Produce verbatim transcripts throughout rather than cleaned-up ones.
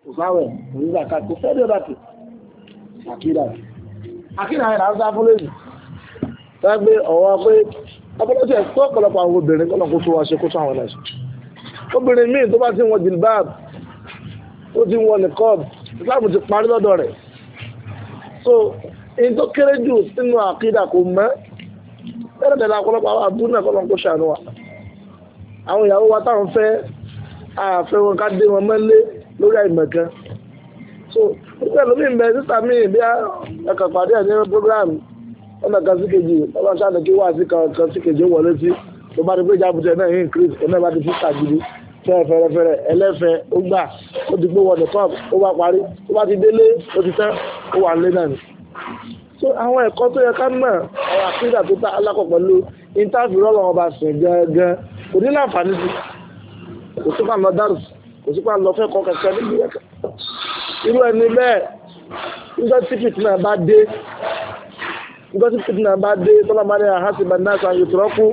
kò sáwẹ̀ kò ní zaka kò fẹ́ dé bàtì àkídà àkídà yẹn là ń sá fún lẹ́yìn gbé ọ̀wọ́ pé ọpọlọpọ ẹ̀ tó ọ̀pọ̀lọpọ̀ àwọn obìnrin kọ́nà kó tó wá ṣe kó tó àwọn ẹ̀ṣẹ̀ obìnrin míì tó bá ti wọ jìlbáàbù tó ti wọ nìkọ́ọ̀bù ìsìláàmù ti parí lọ́dọ̀ rẹ̀ so èyí tó kéré jù sínú àkídà kò mọ́ ẹ̀rọ tẹ̀lé ọ̀pọ̀lọpọ̀ àwọn àbúrò náà kọ́nà kó ṣàánú wa àwọn ìyàwó wa táwọn fẹ́ àfẹ́ wọn ká dé wọn mọ́lé lórí àìmọ̀kan so nígbà lómi ìbẹ̀ sísà míì bí ẹ̀kọ̀ pàdé ẹ̀ ní program ọ̀nà kan sí kejì ọlọ́run ṣáà kí wá sí kan sí kejì wọlé sí tó bá ti pé jábùtẹ̀ náà yín increase ọ̀nà bá ti fi kàgìdì fẹ́ fẹ́rẹ́fẹ́rẹ́ ẹlẹ́fẹ́ ó gbà ó ti gbé wọ the cup ó bá parí tó bá ti délé ó ti tẹ́ ó wà nílé náà ni. so àwọn ẹ̀kọ́ tó yẹ ká mọ̀ ọ̀rọ̀ àkídà tó tá alákọ̀ pẹ̀lú interview rọ́lọ́ wọn bá sìn gángan kò ní láǹfààní sí kò sí pàǹlọ dárùs kò sí pàǹlọ fẹ́ kọ́ kẹ̀kẹ́ níbi ẹ̀kẹ́ irú ẹni bẹ́ẹ̀ nígbà tí fìtínà bá dé nígbà tí fìtínà bá dé tọ́lá bá ní àhásìbà náà sàn yóò tọ́kù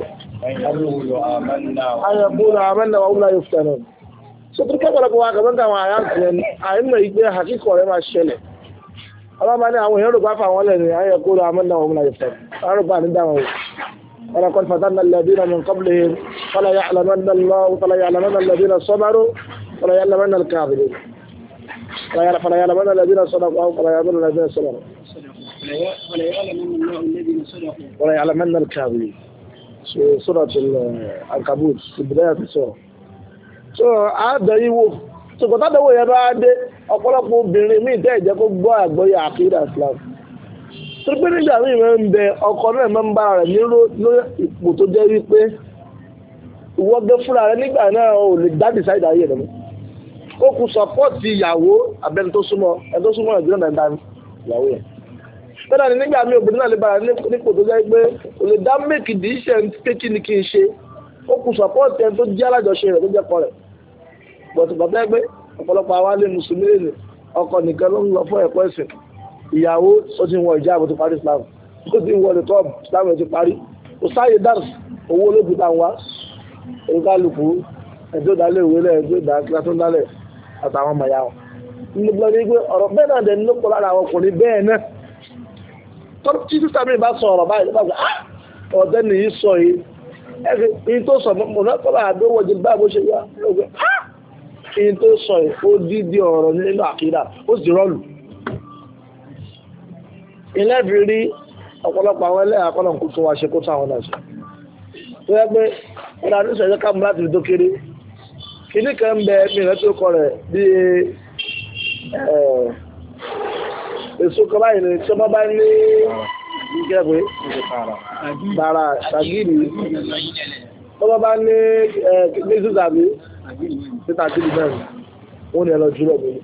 ayọ̀kúrò àmẹ́nà wà wúlá yóò fẹ́ràn so tó kẹ́kọ̀ọ́ wa kàbọ́n káwọn àyà tẹ̀ àìmọ̀ ìgbé àkíkọ̀ rẹ̀ máa ṣẹlẹ̀ ọlọ́mọ ní àwọn èèyàn rògbà fáwọn lẹ́nu ayọ̀kúrò àmẹ́nà wà wúlá yóò fẹ́ràn arúgbà ní dáwọn wò ولقد فتنا الذين من قبلهم فلا يعلمن الله فلا يعلمن الذين صبروا فلا يعلمن الكاذبين فلا يعلمن الذين صدقوا فلا يعلمن الذين صبروا ولا يعلمن الله الذين صدقوا ولا يعلمن الكاذبين سورة العنكبوت في بداية السورة so àádọ́ ìwò so kò tádọ́wò yẹn bá dé ọ̀pọ̀lọpọ̀ obìnrin míì tẹ́ ìjẹ́ kó gbọ́ àgbọ́yé àkídà Islam tó pé nígbà míì máa ń bẹ ọkọ náà máa ń bá rẹ̀ nírò lórí ipò tó jẹ́ wípé ìwọ gẹ́ fúnra rẹ̀ nígbà náà ò lè dá decide ayé rẹ̀ mọ́ ó kù sọpọ́ọ̀tì ìyàwó abẹ́ni tó súnmọ́ ẹni tó súnmọ́ ìdílé náà dá ìyàwó yẹn bẹ́ẹ̀ ni nígbà míì obìnrin náà lè bára nípò tó jẹ́ pé ò lè dá make decision pé kí ni kí n ṣe ó kù sọpọ́ọ̀tì ẹni tó jẹ́ alájọṣe rẹ̀ tó jẹ́ kọ rẹ̀ bọ̀tù bàtà ẹgbẹ́ ọ̀pọ̀lọpọ̀ àwa lè mùsùlùmí lè ọkọ nìkan ló ń lọ fún ẹ̀kọ́ ẹ̀sìn ìyàwó ó ti wọ ìjáàbò tó parí Islam ó ti wọ nìkọ́ọ̀bù Islam ti parí kò sáyé dars owó olóògùn tá à ń wá olùkálùkù ẹjọ́ ìdálẹ̀ ìwé lẹ̀ ẹjọ́ ìdá kíláàsì ń dálẹ̀ àtàwọn ọmọ ìyá wọn. nígbà tí pé ọ̀rọ̀ bẹ́ẹ̀ náà dẹ̀ nílò pọ̀ lára àwọn ọkùnrin bẹ́ẹ̀ náà tọ́lú tí sísá mi bá sọ ọ̀rọ̀ báyìí nígbà tí ọ̀dẹ́ nìyí sọ yìí ẹ̀fẹ̀ ìyí tó sọ mọ̀ náà kọ́lá àdówó jẹ báyìí bó ṣe yá ìyí tó sọ yìí ó dídí ọ̀rọ̀ nínú àkídà ó sì rọ́ọ̀lù. ilé fi rí ọ̀pọ̀lọpọ̀ àwọn ẹlẹ́yà kọ́nà kó tún wá ṣe kó tún àwọn náà ṣe tó yẹ pé ọ̀dà ní ìṣẹ̀jẹ̀ ká mú láti fi tó kéré kìíní kan ń bẹ mi rẹ tó kọ rẹ bí èso kan báyìí ni tí wọ́n bá ní kíkẹ́ pé bàrà ṣàgìrì tí wọ́n bá ní méjì tàbí títà sí ìbẹ̀rù wọ́n ní ẹ lọ jùlọ mi.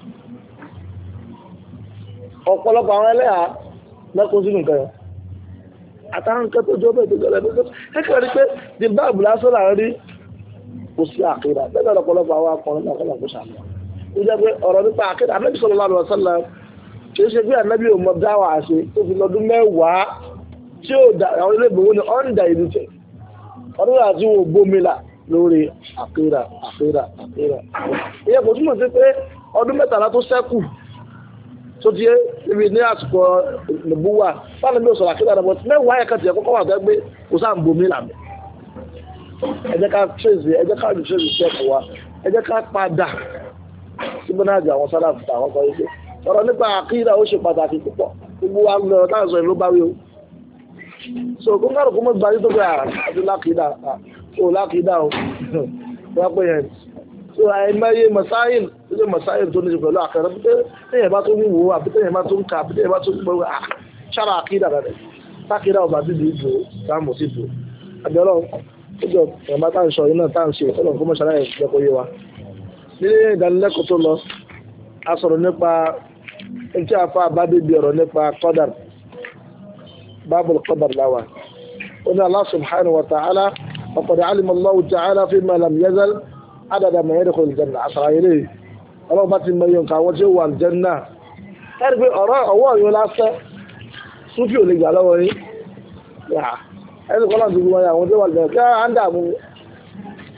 ọ̀pọ̀lọpọ̀ àwọn ẹlẹ́yà lẹ́kọ̀ọ́ sínú nǹkan yẹn àtàwọn nǹkan tó jọ bẹ́ẹ̀ tó jọ lẹ́nu ẹ̀kọ́ rí pé jìlbáàbù lásán là ń rí kò sí àkídà bẹ́ẹ̀ lọ́pọ̀lọpọ̀ àwọn akọrin náà kọ́nà kó sàmì ó jẹ́ pé ọ̀rọ̀ nípa àkídà Ànábì sallallahu alaihi wasallam kì í ṣe bí Ànábì ò mọ dáwà àṣẹ tó fi lọ́dún mẹ́wàá tí ó da àwọn ilé ìgbòho ní ọ̀ndà ìlú tẹ̀ ọdún àti wo gbómìnà lórí àkídà àkídà àkídà ìyẹn kò túmọ̀ sí pé ọdún mẹ́tàlá tó ṣẹ́kù tó ti yé níbi ní àsìkò nìbúwà báwo ni ó sọ̀rọ̀ àkídà rẹ̀ bọ̀ mẹ́wàá yẹn kàtìyẹ kọ́kọ́ wà gbé kò sáà ń bomi làmì ẹ jẹ́ ká tírèsì ẹ jẹ́ ká rí tírèsì sẹ́ẹ̀kù wa ẹ jẹ́ ká padà síbi náà jẹ àwọn sálàfù àwọn sọ yìí ọ̀rọ̀ nípa àkídà ó ṣe pàtàkì púpọ̀ gbogbo wa ń lọ táwọn sọ ìlú bá wí o so kó ń kárùkú mọ́ gbajú tó bẹ àti lákìdá o lákìdá o wọ́n pè yẹn so àìmọye mọ̀sáyìn tó jẹ́ mọ̀sáyìn tó ní ṣe pẹ̀lú àkàrà bí tẹ́yìn bá tó ń wò àbí tẹ́yìn bá tó ń kà àbí tẹ́yìn bá tó ń gbọ́ ṣára àkídà rẹ̀ lákìdá ọba dídì ìdò táàmù sí ìdò àbíọ́lọ́ ọjọ́ ìrọ̀má tá à ń sọ iná tá à ń ṣe ọlọ́run kó mọ̀ṣálá yẹn jẹ́ kó yé wa nílé ìdánilẹ́kọ̀ọ́ tó lọ a sọ̀rọ̀ nípa tí a fa àbádé bí ọ̀rọ̀ nípa qadar babul qadar láwà ó ní Allah subhanahu wa ta'ala وقد علم الله تعالى فيما لم يزل عدد ما يدخل الجنة àṣàrà ilé ọlọ́run bá ti mọ iye nǹkan àwọn tí ó wà الجنة ẹ̀rí pé ọ̀rọ̀ ọwọ́ yóò lásán súnfì ò lè gbà lọ́wọ́ yín ẹni kọ́lá ti gbọ́n àwọn tó wà lẹ́yìn kí á ń dààmú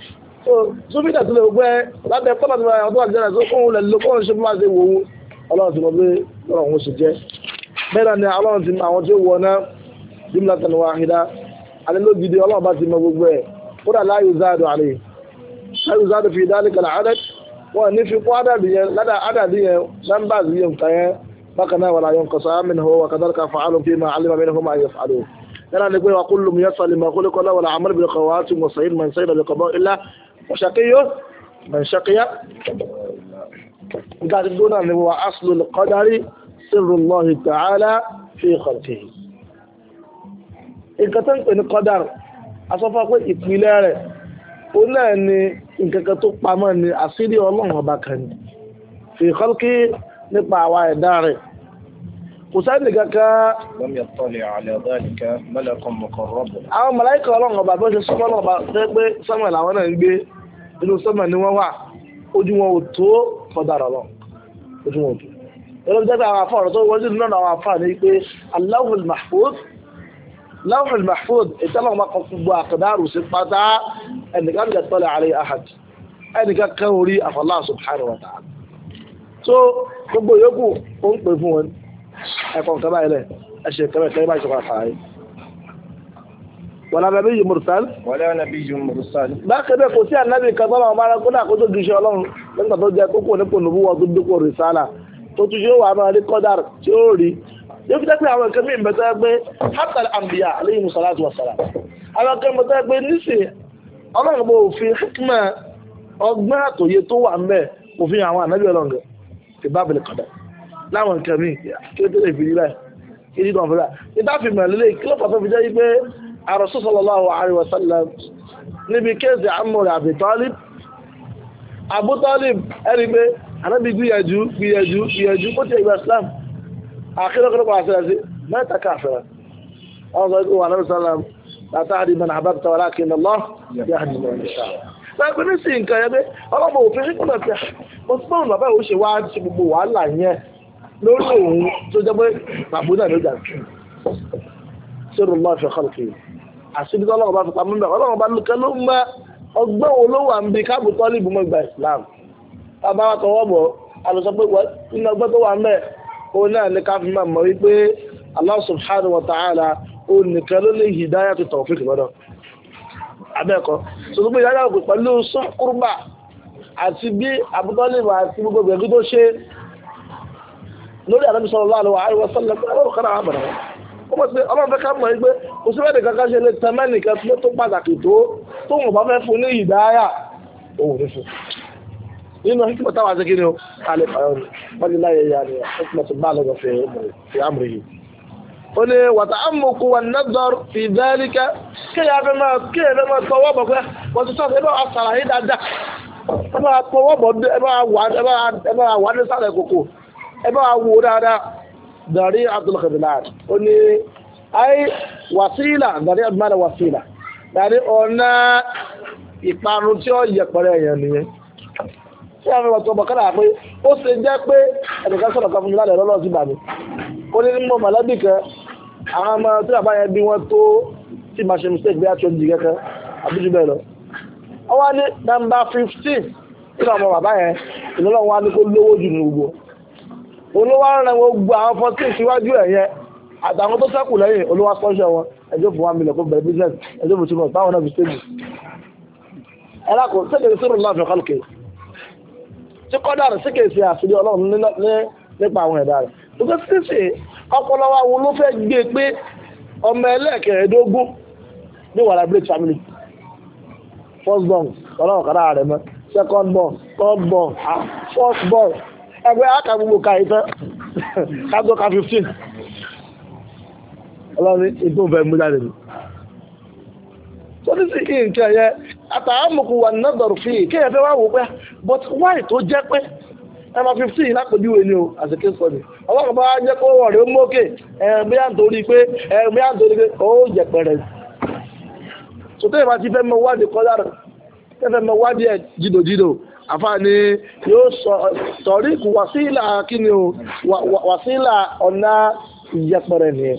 so sófin dàtí lè gbẹ lábẹ́ kọ́nà tó wà tó wà jẹ́rẹ̀ tó kóhun lẹ̀ ló kóhun ṣe fún máa ṣe wò ó ọlọ́run ti mọ̀ pé lọ́rọ̀ òun ṣe jẹ́ bẹ́ẹ̀ ni ọlọ́run ti àwọn tí ó wọ náà jumlatan wahida alẹ́ ló gidi ọlọ́run bá ti mọ gbogbo ẹ̀ kódà la yuzadu alayhi la yuzadu fi dhalika al-adad wọ́n ní fi kún àdàdì yẹn ládà àdàdì yẹn numbers yẹn nǹkan yẹn bákan náà wala yanqasa minhu wa kadhalika fa'alu fima 'alima minhu ma yaf'alu yana ni pé wa kullu muyassar lima khuliqa lahu wal 'amal bil khawatim wa sayyid man sayyida bi qada'i illah wa shaqiyyu man shaqiya nǹkan tí dúnà ni wa aslu al-qadari sirru Allah ta'ala fi khalqihi nǹkan tó ń pè ní qadar asọ́fà pé ìpìlẹ̀ rẹ̀ ó náà ni nǹkan kan tó pamọ́ ni àṣírí ọlọ́run ọba kan ni fi khalqi nípa àwa ẹ̀dá rẹ̀ kò sẹ́ni kankan. lam yattali ala dhalika malakun muqarrab. àwọn màláíkà ọlọ́run ọba bó ṣe súnmọ́ ọlọ́run ọba fẹ́ pé sọ́mọ̀ làwọn náà ń gbé inú sọ́mọ̀ ni wọ́n wà ojú wọn ò tó kọ́dàrà lọ ojú wọn ò tó. ẹ̀rọ jẹ́ pé àwọn afọ ọ̀rọ̀ tó wọ́n sí nínú àwọn afọ ní pé Allahul Mahfuz Lawhul Mahfuz ìtẹ́lọ́wọ́n bá kọ gbogbo àkàdárù sí pátá ẹnìkan jẹ́ tọ́lẹ̀ àlẹ́ ahad ẹnìkan kan orí Allah subhanahu wa ta'ala. so gbogbo yòókù ó ń pè fún wọn ẹ̀kọ́ nǹkan báyìí lẹ̀ ẹ̀ṣẹ̀ kẹrẹ kẹrẹ báyìí sọ̀rọ̀ àfààyè. wala nabiyyun mursal. wala nabiyyun mursal. bákan náà kò sí ànábì kan tọ́lọ̀ ọmọ ara kódà kó tó di iṣẹ́ ọlọ́run nígbà tó jẹ́ kókó nípò nùbúwọ́ tó dípò rìsálà tó tún ṣe wà máa rí kọ́dàr tí ó rí yóò fi dẹ́pẹ́ àwọn nǹkan mí ìbẹ̀tẹ́ pé hatal anbiya alayhi salatu wa salam àwọn nǹkan ìbẹ̀tẹ́ pé níṣẹ́ ọlọ́run bó fi hikma ọgbọ́n àtòyé tó wà mẹ́ òfin àwọn ànábì ọlọ́run ti bábìlì kọ́dà láwọn nǹkan mí kí ló tẹ́lẹ̀ ìfìdí báyìí kí ní kan fúnra nígbà fi mọ̀ lélẹ̀ kí ló pàtó fi jẹ́ pé Rasul sallallahu alaihi wa sallam níbi kéèsì àmúrẹ̀ Abi Talib Abu Talib ẹ̀rí pé ànábì gbìyànjú gbìyànjú gbìyànjú kó tẹ̀ ìgbà Islam àkílọ́ kí ló pàṣẹ sí mẹ́ta káfẹ́rẹ́ wọ́n sọ pé wà náà sálàm látàrí man ahbabta walakin Allah yahdi man yasha. láìpẹ́ ní sí nǹkan yẹn pé ọlọ́mọ òfin ṣíkúnlẹ̀ pé mo ti bọ́ọ̀lù bàbá ìwò ṣe wá ṣe gbogbo wàhálà yẹn lórí òun tó jẹ́ pé bàbá náà ló jà sirru Allah fi khalqi àṣírí ọlọ́run bá fi pamọ́ bẹ́ẹ̀ ọlọ́run bá lùkẹ́ ló ń bá ọgbọ́n olówó àmì káàbù tọ́lì ìbùmọ̀ ìgbà Islam bàbá wa tọwọ́ bọ̀ àlùsọ pé iná ọgbọ́n tó wà ń bẹ́ẹ̀ òun náà ní ká fi máa mọ̀ wípé Allah subhanahu wa ta'ala òun nìkan ló lè hidayah tó tawfiq lọ́dọ̀ abẹ́ẹ̀kọ́ so gbogbo ìyáyà òkú pẹ̀lú sọ́kúrúbà àti bí Abu Talib àti gbogbo ìgbẹ̀gbẹ̀ tó ṣe lórí Ànábì sallallahu alaihi wa sallam ọlọ́run kan náà bẹ̀rẹ̀ ó mọ̀ sí ọlọ́run fẹ́ ká mọ̀ wípé kò sí bẹ́ẹ̀ kankan ṣe lè tẹ́mẹ́ nìkan tó pàtàkì tó tó wọn bá fẹ́ fún ní hidayah òun ní fún nínú hikima táwọn àti kí ni ó alẹ́ fàyọ́ ni wọ́n ní láyé ya ni hikima tó bá lọ́gbọ̀ fi amri yìí ó ní wàtà àmùkù wà nadar fi dhalika kéèyàn fẹ́ máa kéèyàn fẹ́ máa tọwọ́ bọ̀ pé wọ́n ti sọ́ọ̀tì ẹ bá wà sàlàyé dáadáa ẹ bá tọwọ́ bọ̀ ẹ bá wà ní sàlẹ̀ kòkò ẹ bá wò dáadáa dàrí Abdul Khadlan ó ní ayé wàsílà dàrí abdul wàsílà dàrí ọ̀nà ìparun tí ó yẹpẹrẹ èèyàn nìyẹn tí a fi wọ́n tó bọ̀ kára pé ó ṣe jẹ́ pé ẹnìkan sọ̀rọ̀ kan fún mi lálẹ́ lọ́lọ́ sí bàmí ó ní mọ̀ mọ̀lẹ́bí kan àwọn ọmọ tí bàbá yẹn bí wọ́n tó tí màá ṣe mistake bí a tó ń di kẹ́kẹ́ àbújú bẹ́ẹ̀ lọ. wọ́n wá ní nọ́mbà fifteen tí ọmọ bàbá yẹn ìlọ́lọ́wọ́ wá ní kó lówó jù ní gbogbo olówó rẹ̀ wọ́n gbọ́ àwọn fourteen síwájú ẹ̀ yẹn àtàwọn tó sẹ́kù lẹ́yìn olówó sponsor wọn ẹjọ́ fún one million kó bẹ̀rẹ̀ business ẹjọ́ fún two months táwọn náà fi stable. ẹ lákò sẹ́kẹ̀rì sírù náà fi kálukè tí kọ́dà rẹ̀ síkè sí àṣírí ọlọ́run nípa àwọn ẹ̀dá rẹ̀ tó kẹ́ sí sí ọpọlọwà wo ló fẹ́ gbé pé ọmọ ẹlẹ́ẹ̀kẹ̀ẹ́dógún ní wàrà break family first born ọlọ́run kọ́dà rẹ̀ mọ́ second born third born fourth born ẹgbẹ́ aka gbogbo ka ìfẹ́ kágbó ka fifteen ọlọ́run ètò ìfẹ́ mú jáde ní tó ní sí kí n kẹ́ yẹ àtàámùkù wà nọ́dọ̀rù fi kéèyàn fẹ́ wá wò pé but why tó jẹ́ pé ẹmà fifteen lápòjúwe ni o àsìkè sọ ni ọlọ́run bá jẹ́ kó wọ̀ rẹ̀ ó mókè ẹ̀ẹ́mí à ń torí pé ẹ̀ẹ́mí à ń torí pé ó jẹ pẹ̀rẹ̀ so tẹ́yìn bá ti fẹ́ mọ wádìí kọ́lá rẹ̀ tẹ́fẹ́ mọ wádìí ẹ̀ jìdòjìdò àfààní yóò sọ sọ̀rí kù wàsílà kíni o wàsílà ọ̀nà ìyẹpẹrẹ nìyẹn.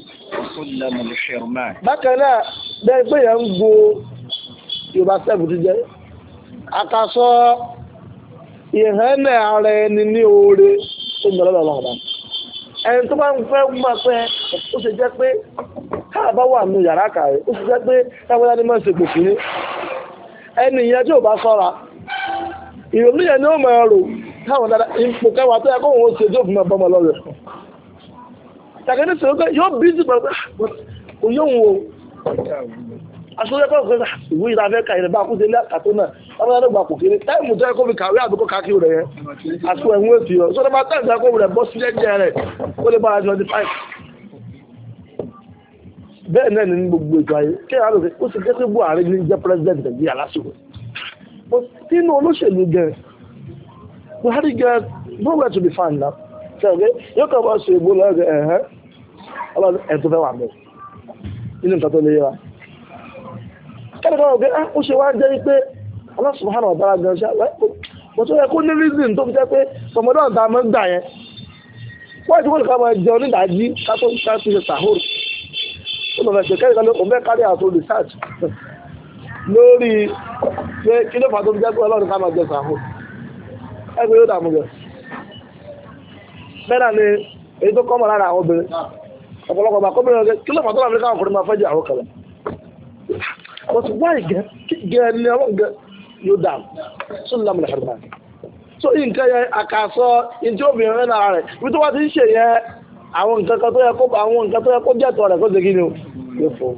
bákan náà bẹ́ẹ̀ pé yẹn ń go yorùbá sẹ́ẹ̀bù ti jẹ́ àkàsọ ìhẹ́nẹ̀ ara ẹni ní oore tó ń bẹ lọ́dọ̀ ọlọ́run bá ẹni tó bá ń fẹ́ máa pẹ́ ó ṣe jẹ́ pé káà bá wà nù yàrá kàwé ó ṣe jẹ́ pé káwọn ẹni máa ń ṣe gbòkìní ẹni ìyẹn tí ò bá sọ́ra ìrònú yẹn ni ó máa rò káwọn dáadáa ipò kẹwàá tó yẹ kó òun ṣe tó fi máa bọ́mọ lọ́rẹ̀ tàbí ní sọ pé yóò bí sí pẹ̀lú kò yóò wò aṣọ́jọ́ pẹ̀lú pé ìwé ìta fẹ́ ka ìrẹ̀ bá kúṣe ilé àkàtó náà wọ́n bá dọ́gba kò kéré táìmù tó yẹ kó fi kàwé àbíkó káàkiri rẹ̀ yẹn àṣọ ẹ̀wọ̀n èsì rẹ̀ sọ́dọ̀ bá táìmù tó yẹ kó rẹ̀ bọ́ sí jẹ́jẹ́ rẹ̀ ó lè bára twenty five bẹ́ẹ̀ náà ní gbogbo ìgbà yìí kí ẹ̀rọ ó sì jẹ́ pé Buhari ní jẹ́ president Nàìjíríà lásìkò nínú olóṣèlú gẹ̀ Buhari gẹ̀ nowhere to be found now ṣẹ́gbẹ́ yóò kọ́ bá ṣe ìbò lọ́gẹ̀ ẹ̀hẹ́ ọlọ́run ẹ̀ tó fẹ́ wà mẹ́ nínú nǹkan tó lè yẹra kẹ́lẹ̀kọ́ ọ̀gẹ́ ó ṣe wá jẹ́ pé Allah subhanahu wa ta'ala gan ṣe mo tó yẹ kó ní reason tó fi jẹ́ pé ọmọdé ọ̀tá mọ́ gbà yẹn wọ́n ti wọ́n lè ká máa jẹun ní ìdájí kátó kátó ṣe sàhóòrò ó lọ fẹ́ ṣe kẹ́lẹ̀kọ́ ló fẹ́ kárí àtò research lórí pé kí ló fà tó fi jẹ́ pé ọlọ́run ká máa jẹ sàhóòrò ẹgbẹ́ yóò dààmú gẹ̀ bẹ́ẹ̀ ni èyí tó kọ́mọ̀ lára àwọn obìnrin ọ̀pọ̀lọpọ̀ bá kọ́bìnrin ọ̀gẹ́ kí ló fà tó láti káwọn ọkùnrin máa fẹ́ jẹ́ àwọn kẹlẹ̀ but why gẹ́ gẹ́ ni àwọn gẹ́ yóò dàm sún lámù lè xẹ̀rẹ̀ so nǹkan yẹn àkàsọ ìdí obìnrin rẹ̀ náà rẹ̀ ibi tó wá ti ń ṣe yẹ àwọn nǹkan kan tó yẹ kó àwọn nǹkan tó yẹ kó jẹ́ tọ́ rẹ̀ kó ṣe kí ni o yóò fò.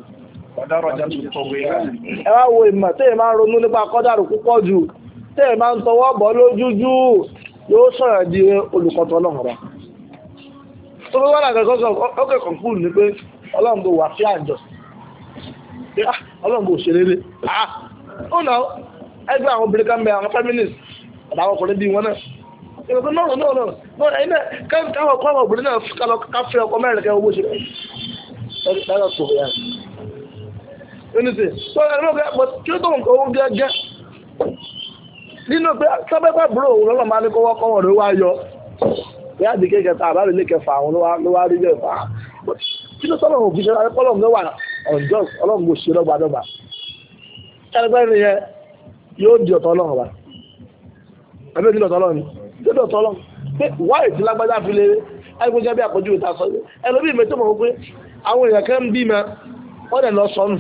ẹ wá wo ìmọ̀ tẹ́yẹ̀ máa ń ronú nípa kọ́dàrú púpọ̀ jù tẹ́yẹ̀ máa ń tọwọ́ bọ̀ lójújú yóò sọ̀rọ̀ di olùkọ́tọ̀ ọlọ́run rẹ̀ tó bí wọ́n náà kẹ́kọ̀ọ́ sọ ọkẹ́ kọ̀ǹkúrù ni pé ọlọ́run bò wà fí àjọ ọlọ́run bò ṣe rere ó náà ẹgbẹ́ àwọn obìnrin kan bẹ àwọn feminist àtàwọn ọkùnrin bíi wọn náà ìrọ̀kọ́ náà náà náà náà ẹ̀yin náà káwọn ọkọ àwọn obìnrin náà káfẹ́ ọkọ mẹ́rin kẹ́ owó ṣe lẹ́yìn tó yà ní ṣe tó ẹ̀rọ kí ló tó nǹkan owó gẹ́gẹ́ nínú pé sábẹ́pẹ́ búrò òun lọ́nà máa ní kó wọ́kọ́ wọn ló wá yọ bí á di kéèkẹta àbárí lé kẹfà àwọn ló wá rí bẹ́ẹ̀ fà á kí ló sọ́nà òfin ṣe láti pọ́lọ̀ mẹ́wàá ọ̀jọ́ ọlọ́run kò ṣe lọ́gbà dọ́gba ẹgbẹ́ ni yẹn yóò di ọ̀tọ̀ ọlọ́run wa ẹgbẹ́ ti lọ́tọ̀ ọlọ́run tó di ọ̀tọ̀ ọlọ́run pé wáyé tí lágbájá fi lé ẹgbẹ́ bí àpọ̀jù ìta sọ ẹlòmíì mẹ́tọ́ mọ̀ pé àwọn èèyàn kan ń bí mẹ́ wọ́n dẹ̀ lọ sọnù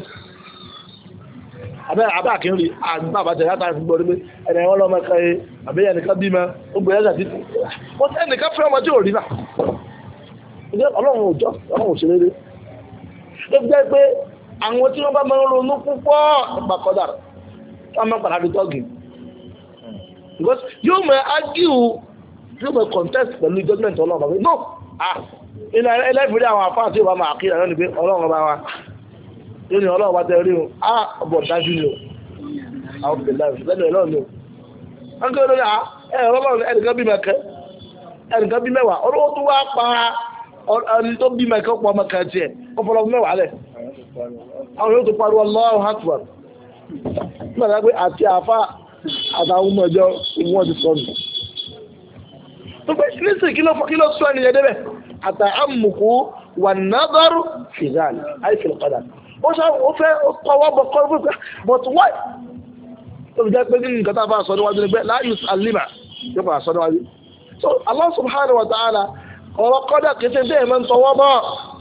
abẹ́ abẹ́ àkínrí àgbà àbájá yàtọ̀ àti gbọ́dọ̀ pé ẹ̀nà ẹ̀wọ́n lọ́mọ ẹ̀ka ẹ̀ àbẹ́yẹ nìkan bí mẹ́ ó gbé ẹ̀sà títí wọ́n tẹ́ nìkan fẹ́ ọmọ tí ò rí náà ọlọ́run ò jọ ọlọ́run ò ṣe rere ló jẹ́ pé àwọn tí wọ́n bá máa ń ronú púpọ̀ nípa kọ́dà wọ́n máa ń padà di tọ́gì because yóò mọ argue yóò mọ contest pẹ̀lú judgement ọlọ́run bàbá no ah iná ẹlẹ́fìrí àwọn afáà tí ó bá máa kí ẹ̀rọ ni pé ọlọ́run bá wa yóò ní ọlọ́run bá tẹ rí o ah ọbọ̀ dájú ni o àwọn òbí láì lẹ́nu ẹ̀ lọ́run ni o wọ́n kí lórí ẹ̀rọ ọlọ́run ẹnìkan bí mẹ́kẹ́ ẹnìkan bí mẹ́wàá olówó tó wá pa ẹni tó bí mẹ́kẹ́ pọ̀ mẹ́kẹ́ tiẹ̀ ó fọlọ́ mẹ́wàá lẹ̀ àwọn yóò tó pariwo Allahu Akbar nígbà pé àti àfá àtàwọn ọmọ ẹjọ́ ìwọ̀n ti sọnù tó pé nísìn kí ló sọ ẹniyàn débẹ̀ àtà àmùkú wà nàdọ́rù fìzàn àìfìlẹ̀ padà ó sọ ó fẹ́ kọwọ́ bọ̀ kọ́ pípẹ́ but why tó fi jẹ́ pé nínú nǹkan tá a bá sọ níwájú ni pé láyé alima yóò fà sọ níwájú so Allah subhanahu wa ta'ala ọ̀rọ̀ kọ́dà kìí ṣe bẹ́ẹ̀ mọ́ ń tọwọ́ bọ̀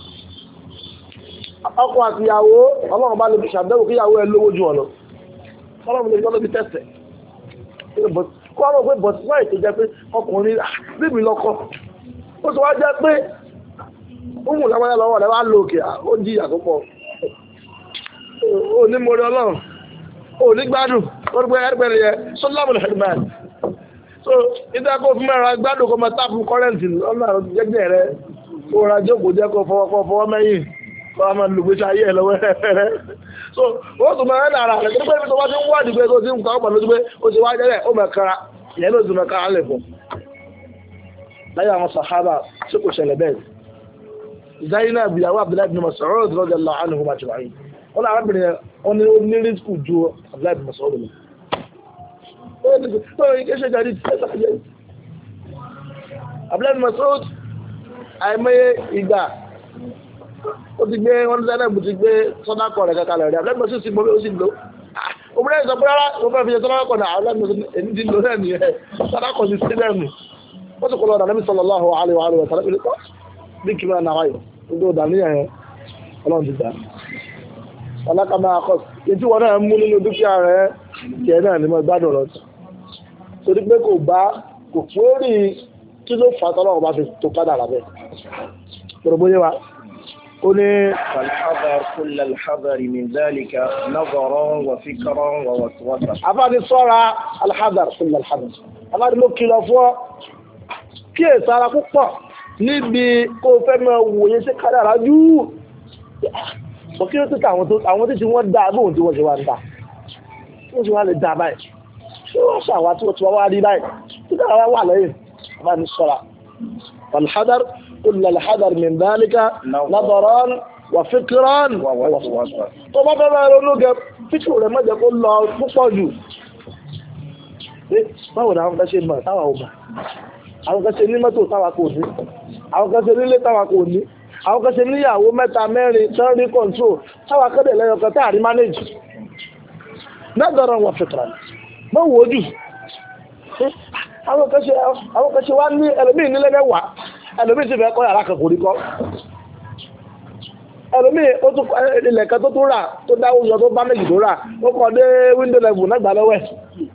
ọkọ àti ìyàwó ọlọ́run bá lè fi ṣàbẹ̀wò kí ìyàwó ẹ lówó ju ọ̀nà ọlọ́run lè gbọ́dọ̀ bí tẹ̀sẹ̀ kó ọlọ́run pé bọ̀tí wáyé tó jẹ́ pé ọkùnrin bíbí lọ́kọ́ ó sì wá jẹ́ pé ó mú láwọn ẹlọ́wọ́ rẹ̀ wá lò òkè ó jí àkópọ̀ ó ní mórí ọlọ́run ó ní gbádùn ó ní pé ẹgbẹ̀rẹ̀ yẹ sọ́lámùlẹ̀ ẹgbẹ̀rẹ̀ so ìdá kó fún mẹ́ra gbádùn kó máa táàpù kọ́rẹ́ǹtì lọ́nà jẹ́gbẹ̀ rẹ̀ ó ra jókòó jẹ́ kó fọwọ́ fọwọ́ mẹ́yìn wọ́n máa lùgbé ṣayé ẹ̀ lọ́wọ́ ẹ̀rẹ́ so wọ́n tún máa ń dára rẹ̀ kí nígbà tó wá sí ń wádìí pé tó ti ń kọ́ pẹ̀lú pé ó ti wá jẹ́rẹ̀ ó mẹ́kara ìyẹn ló ti mẹ́kara lẹ̀ fún láyé àwọn sàhábà tí kò ṣẹlẹ̀ bẹ́ẹ̀ Zainab ìyàwó Abdullahi bin Mas'ud radiyallahu anhu ajma'in wọ́n lọ arábìnrin yẹn wọ́n ní ó ní rísíkù ju Abdullahi bin Mas'ud lọ Abdullahi bin Mas'ud àìmọye ìgbà ó ti gbé wọn Zainab ti gbé sọ́dákọ̀ rẹ̀ kankan rẹ̀ abúlé mọ́sí sí gbọ́mí ó sì lò obìnrin sọ pé rárá ó fẹ́ fi ṣe sọ́dọ̀ kọ̀ọ̀nà àwọn ẹni tí ń lò náà nìyẹn sọ́dọ̀ kọ̀ sí sílẹ̀ nù wọ́n ti kọ́ lọ́dọ̀ Nabi sallallahu alaihi wa alihi wa sallam bí kí wọ́n náà yọ gbogbo dàníyàn yẹn ọlọ́run ti dà ọlákàmá akọ etí wọn náà mú nínú dúkìá rẹ tiẹ̀ náà ni mo gbádùn lọ torí pé kò bá kò fórí kí ló fà tọ́lọ́wọ́ bá fi tó kádà lábẹ́ pẹ̀lú wa ó ní. فالحذر كل الحذر من ذلك نظرا وفكرا ووسوسة. àfáàní sọ́ra alhadar كل الحذر àfáàní mo kìlọ̀ fún ọ kí èsì ara púpọ̀ níbi kó fẹ́ mọ wòye sí kádà rájú kí ló tó àwọn tí wọ́n dá bóun tí wọ́n ṣe wá ń dá wọ́n ṣe wá lè dá báyìí ṣé wọ́n ṣàwá tí wọ́n ti wá rí báyìí tí káwá wà lẹ́yìn àfáàní sọ́ra alhadar كل الحذر من ذلك نظرا وفكرا ووسوسة tó bá fẹ́ máa ronú gẹ fíkì rẹ̀ mọ́jẹ́ kó lọ púpọ̀ jù báwo ni àwọn kan ṣe mọ̀ táwa ò mọ̀ àwọn kan ṣe ní mọ́tò táwa kò ní àwọn kan ṣe nílé táwa kò ní àwọn kan ṣe níyàwó mẹ́ta mẹ́rin tán rí control táwa kéde lẹ́yọ̀ kan táà rí manage نظرا وفكرا mọ́ wò ó jù àwọn kan ṣe wá ní ẹlòmíì nílé mẹ́wàá ẹlòmíì ti fẹ́ kọ́ yàrá kan kò rí kọ́ ẹlòmíì ó tún ilẹ̀ kan tó tún rà tó dáwó yọ tó bá méjì tó rà ó kọ́ dé window level náà gbà lọ́wọ́ ẹ̀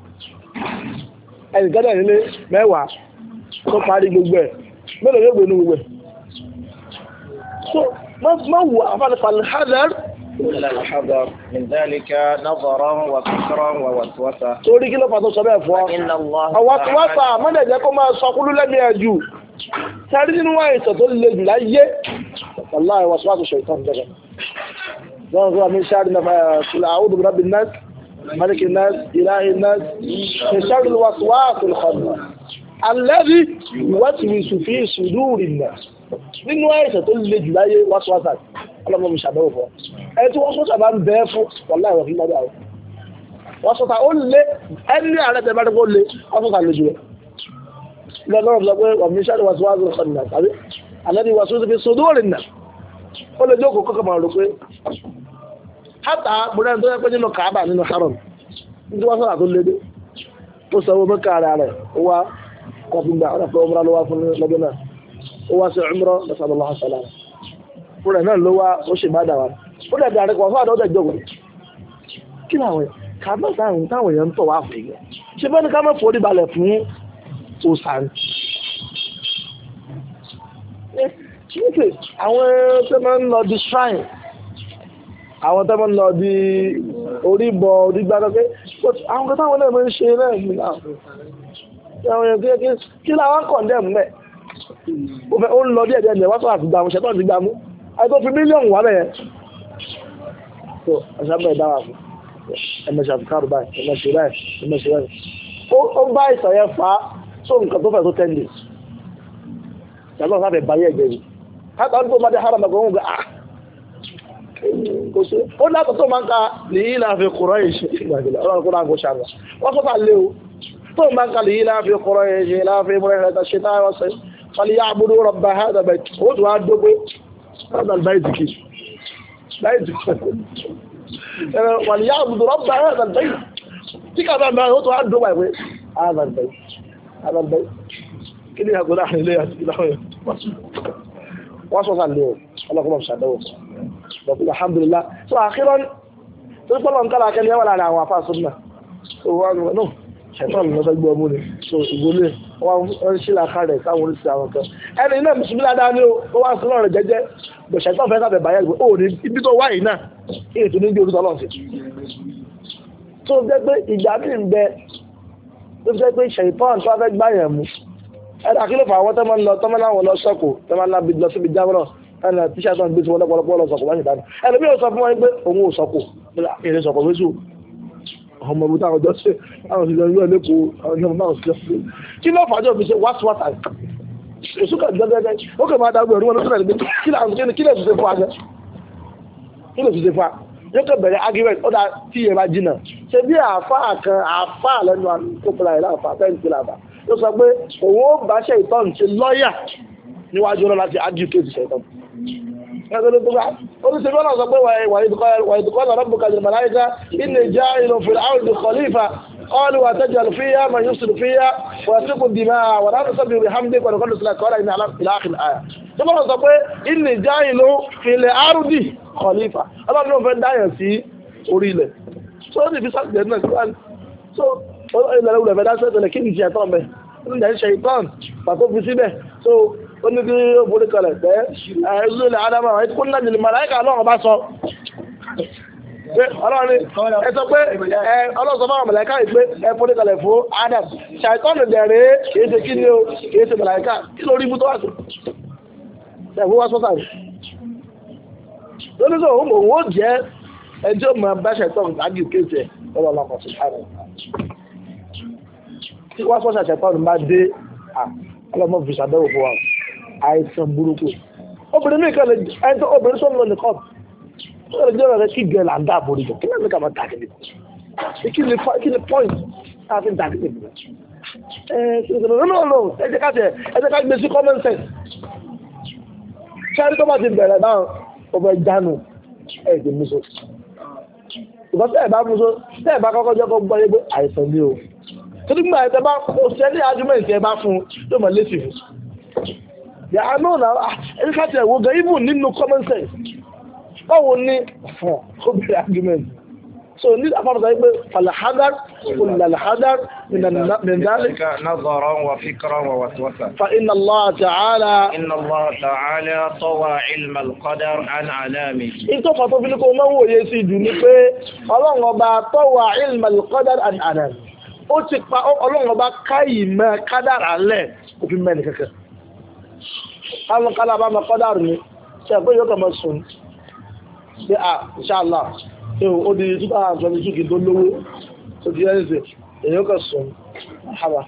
ẹnìkan dẹ̀ nílé mẹ́wàá tó parí gbogbo ẹ̀ mélòó yóò gbé ní gbogbo ẹ̀ so má wù àfààní pàlẹ́ hazard. الحذر من ذلك نظرا وفكرا ووسوسة. torí kí ló fà tó sọ bẹ́ẹ̀ fún ọ àwọn tó wá fà mọ́lẹ̀ jẹ́ kó máa sọ kúlú lẹ́mí ẹ̀ jù sáré nínú wáyé ìsọ̀ tó lè jù láyé wàláhì wàsíwàsí ṣètò ìjọba wọ́n sọ àmì sáré náà fà a'udhu bi rabbin nas malikin nas ilahin nas min sharril waswasil khannas alladhi yuwaswisu fi sudurin nas nínú wáyé ìsọ̀ tó lè jù láyé wàsíwàsí ọlọ́mọ mi ṣàbẹ̀wò fún ẹ tí wọ́n sọ́sà bá ń bẹ́ẹ̀ fún wàláhì wọ́n fi lọ́dọ̀ àwọn wọ́n sọ́sà ó lé ẹni ààrẹ tẹ̀ bá dẹ́kọ́ lé wọ́n sọ́sà lè jù rẹ̀ lọ́nà sọ pé wọ́n mi ṣáàdì wàsíwàsí khannas tàbí alladhi yuwaswisu fi sudurin nas ó lè jókòó kọ́kọ́ máa rò pé hátà bùrẹ́ tó yẹ pé nínú Kaaba nínú haram ní wọ́n sọ́nà tó lédè ó sanwó mẹ́ka ara rẹ̀ ó wá kọfíńgbà ọ̀nà pé ọmọdé ló wá fún lọ́dún náà ó wá sí umrah nasallallahu alaihi wasallam fúnra náà ló wá ó ṣe bá dà wá ó dẹ̀ dàrí kọ̀ fún àdọ́dẹ̀ jókòó kí làwọn kàbá sáwọn táwọn èèyàn ń tọ̀ wá fún ìgbà ṣe fẹ́ ní ká mọ́ forí balẹ̀ fún òsàn ṣíkè àwọn tó máa ń lọ di shrine àwọn tó máa ń lọ di oríbọ orígbàdọ́gbé àwọn kan táwọn náà máa ń ṣe náà ní àwọn èèyàn kí láwọn kọ̀ndẹ̀mù mẹ́ ó ń lọ díẹ̀ díẹ̀ ní wọ́n àti gbàmù ṣẹ́tọ́ ti gbàmù àìtó fi mílíọ̀nù wà bẹ̀yẹn tó ọ̀sánbẹ̀ ìdáwà fún ẹmẹ̀ṣẹ̀ àfikàrù báyìí ẹmẹ̀ṣẹ̀ báyìí ẹmẹ̀ṣẹ̀ báyìí ó bá ìsọ̀yẹ fa tó nǹkan tó fẹ́ tó ten days ìyàgbọ́n sáfẹ́ báyẹ̀ ẹ̀jẹ̀ yìí hátà ó máa dé haram ẹ̀kọ́ òun gbé ah kò sí ó látọ̀ tó máa ń ka lèyí láàfin kọ̀rọ̀ ìṣe ọlọ́run kó náà kó ṣàrọ̀ wọ́n sọ́fà lé o tó máa ń ka lèyí láàfin kọ̀rọ̀ ìṣe láàfin múrẹ̀ ẹ̀ta ṣe táwọn ọ̀sẹ̀ fàlì yá àbúrò rọ̀bà hádàbẹ̀ ó tó wá dógbé hádàbẹ̀ wàlì yá àbúrò rọ̀bà hádàbẹ̀ tí kàbà mẹ́rin ó tó wá dógbé ìwé hádàbẹ̀ kí ni àgọ́dá ilé àti ìlànà wọ́n sọ́fà lé o ọlọ́kùnrin ṣàdánwò lọ́pọ̀ alhamdulillah so àkírọ́ tó pọ́lọ̀ ń kára akẹ́ni ẹwà láàrin àwọn afá súnmà so wọ́n rẹ̀ náà ṣẹ̀tọ́n ló fẹ́ gbọ́ ọmú ni so ìgbólé wọ́n sí làkà rẹ̀ sáwọn oríṣi àwọn kan ẹni iná mùsùlùmí ládàá ní ó wá sí lọ́rẹ̀ jẹ́jẹ́ bò ṣẹ̀tọ́n fẹ́ sáfẹ́ báyẹ̀ gbé ó ní ibi tó wáyé náà èyí tó ní bí orúkọ lọ́sẹ̀ tó jẹ́ pé ìgbà mí ń bẹ tó jẹ́ pé ṣẹ̀tọ́n tó fẹ́ gbáyẹ̀ mú ẹ̀dà kí ló fà àwọn tọ́mọ́ lọ tọ́mọ́ láwọn lọ sọ́kù tọ́mọ́ lábi lọ síbi jáwọ́rọ̀ ẹnà tíṣà tó ń gbé tí wọ́n lọ́pọ̀lọpọ̀ lọ sọ̀kù láti dáná ẹnà bí ó sọ fún wọn pé òun ò sọ̀kù èrè sọ̀kù wéṣù ọmọ ìbúta àwọn ọjọ́ sí àwọn òṣìṣẹ́ ìlú ẹ̀lẹ́kọ̀ọ́ àwọn ọmọ náà sí kí ló fàájọ́ fi ṣe wáṣíwáṣà èṣù kà gẹ́gẹ́ ó kẹ́ máa dágbé ẹ̀rú wọn lọ́sọ̀rọ̀ ẹ̀gbẹ́ kí lè fi ṣe fún aṣẹ kí lè fi ṣe fún a yóò kẹ́ bẹ̀rẹ̀ argument ó dá tí yẹn bá jìnà ṣe bí àáfàá kan àáfàá lẹ́nu àkókò láì láàfàá fẹ́ǹtì làbà ló sọ pé òun ó bá ṣe ìtọ́nù ṣe lọ́ọ̀yà níwájú ọlọ́ láti argue case ṣe ìtọ́nù oníṣègùn ọ̀nà sọ pé wà ìdíkọ́ ọ̀nà rọ́bù kàjìlì màláìka inú ìjà ìlú fìlà áwùjọ kọlífà قال وتجعل فيها من يفسد فيها ويسفك الدماء ولا نسبح بحمدك ونقدس لك قال إلى آخر الآية. ثم sọ pé إني جاعل في الأرض خليفة. Ọlọ́run ló fẹ́ dáyàn sí orí ilẹ̀. So ó ní fi sáà jẹ́ náà síwájú. So ilẹ̀ ìwúlẹ̀ fẹ́ dá sẹ́tẹ̀lẹ̀ kí ni ìṣẹ̀ tán bẹ̀? Ó ní ìṣẹ̀ ìtàn pàtó fi síbẹ̀. So ó ní kí ó borí kalẹ̀ pé ẹ̀ẹ́dúró ilẹ̀ Ádámù àwọn ẹ̀kọ́ ńlá jìnnì màláìkà Ọlọ́run bá sọ. Ọlọ́run ẹ sọ pé Ọlọ́run sọ fáwọn màláíkà yìí pé ẹ forí kalẹ̀ fún Adam ṣàìtọ́nù dẹ̀rẹ́ kìí ṣe kí ni o kìí ṣe màláíkà kí lórí ibú tó wà sí ẹ̀fọ́ wá sọ́sà rẹ̀ lórí sọ òun òun ó jẹ́ ẹjọ́ mọ̀ bá ṣàìtọ́nù àgbì kéèsì ẹ̀ lọ́wọ́ ọlọ́kọ̀ sí ṣáàrẹ̀ tí wá sọ́sà ṣàìtọ́nù bá dé ọlọ́mọ fi ṣàdẹ́wò fún wa àìsàn burúkú obìnrin mi kàn lè ẹjọ́ obìnrin sọ́nù lọ nìkan ọ̀rọ̀ jẹ́ ọ̀rẹ́ kí gẹ̀ẹ́lá ń dáàbò rí jọ kí lẹ́nu ká máa dàgé nìkan kí ni point láti dàgé nìkan ẹ̀ ṣe ìṣẹ̀lẹ̀ lọ́nà ọ̀nà ẹ̀jẹ̀ ká tẹ̀ ẹ̀jẹ̀ ká gbé sí common sense ṣáàrí tó bá ti bẹ̀rẹ̀ báwọn ọbẹ̀ jánu ẹ̀ ti mú so ìbọn tẹ́ ẹ̀ bá mú so tẹ́ ẹ̀ bá kọ́kọ́ jẹ́ kó gbọ́ yé pé àìsàn ni o tó nígbà ẹ̀ tẹ́ bá kó sẹ́ni argument ẹ̀ bá fún tó mọ̀ lé sí fún yàrá náà ẹ̀jẹ̀ ká tẹ̀ wo gan even nínú common sense báwo ní fún ọbẹ̀rẹ̀ argument so ní àpapọ̀ wípé falahadar olùlàlhadar mìndálíkà nazaran wa fikran wa waswasa fa inna Allah ta'ala inna Allah ta'ala tawa ilma al-qadar an alami in tó fàtó fi ní kó mọ́ wòye sí ìdù ní pé ọlọ́run ọba tawa ilma al-qadar an alami ó ti pa ọlọ́run ọba káyì mẹ́ kádàrà lẹ̀ òfin mẹ́rin kẹ́kẹ́ àwọn kálábà mẹ́ kádàrà ní ṣe pé yóò kọ́ mọ́ sùn ṣe à inshallah ṣe ó di two thousand twenty-two kí tó lówó tó ti yẹ́ ṣe èyàn kan sùn àbá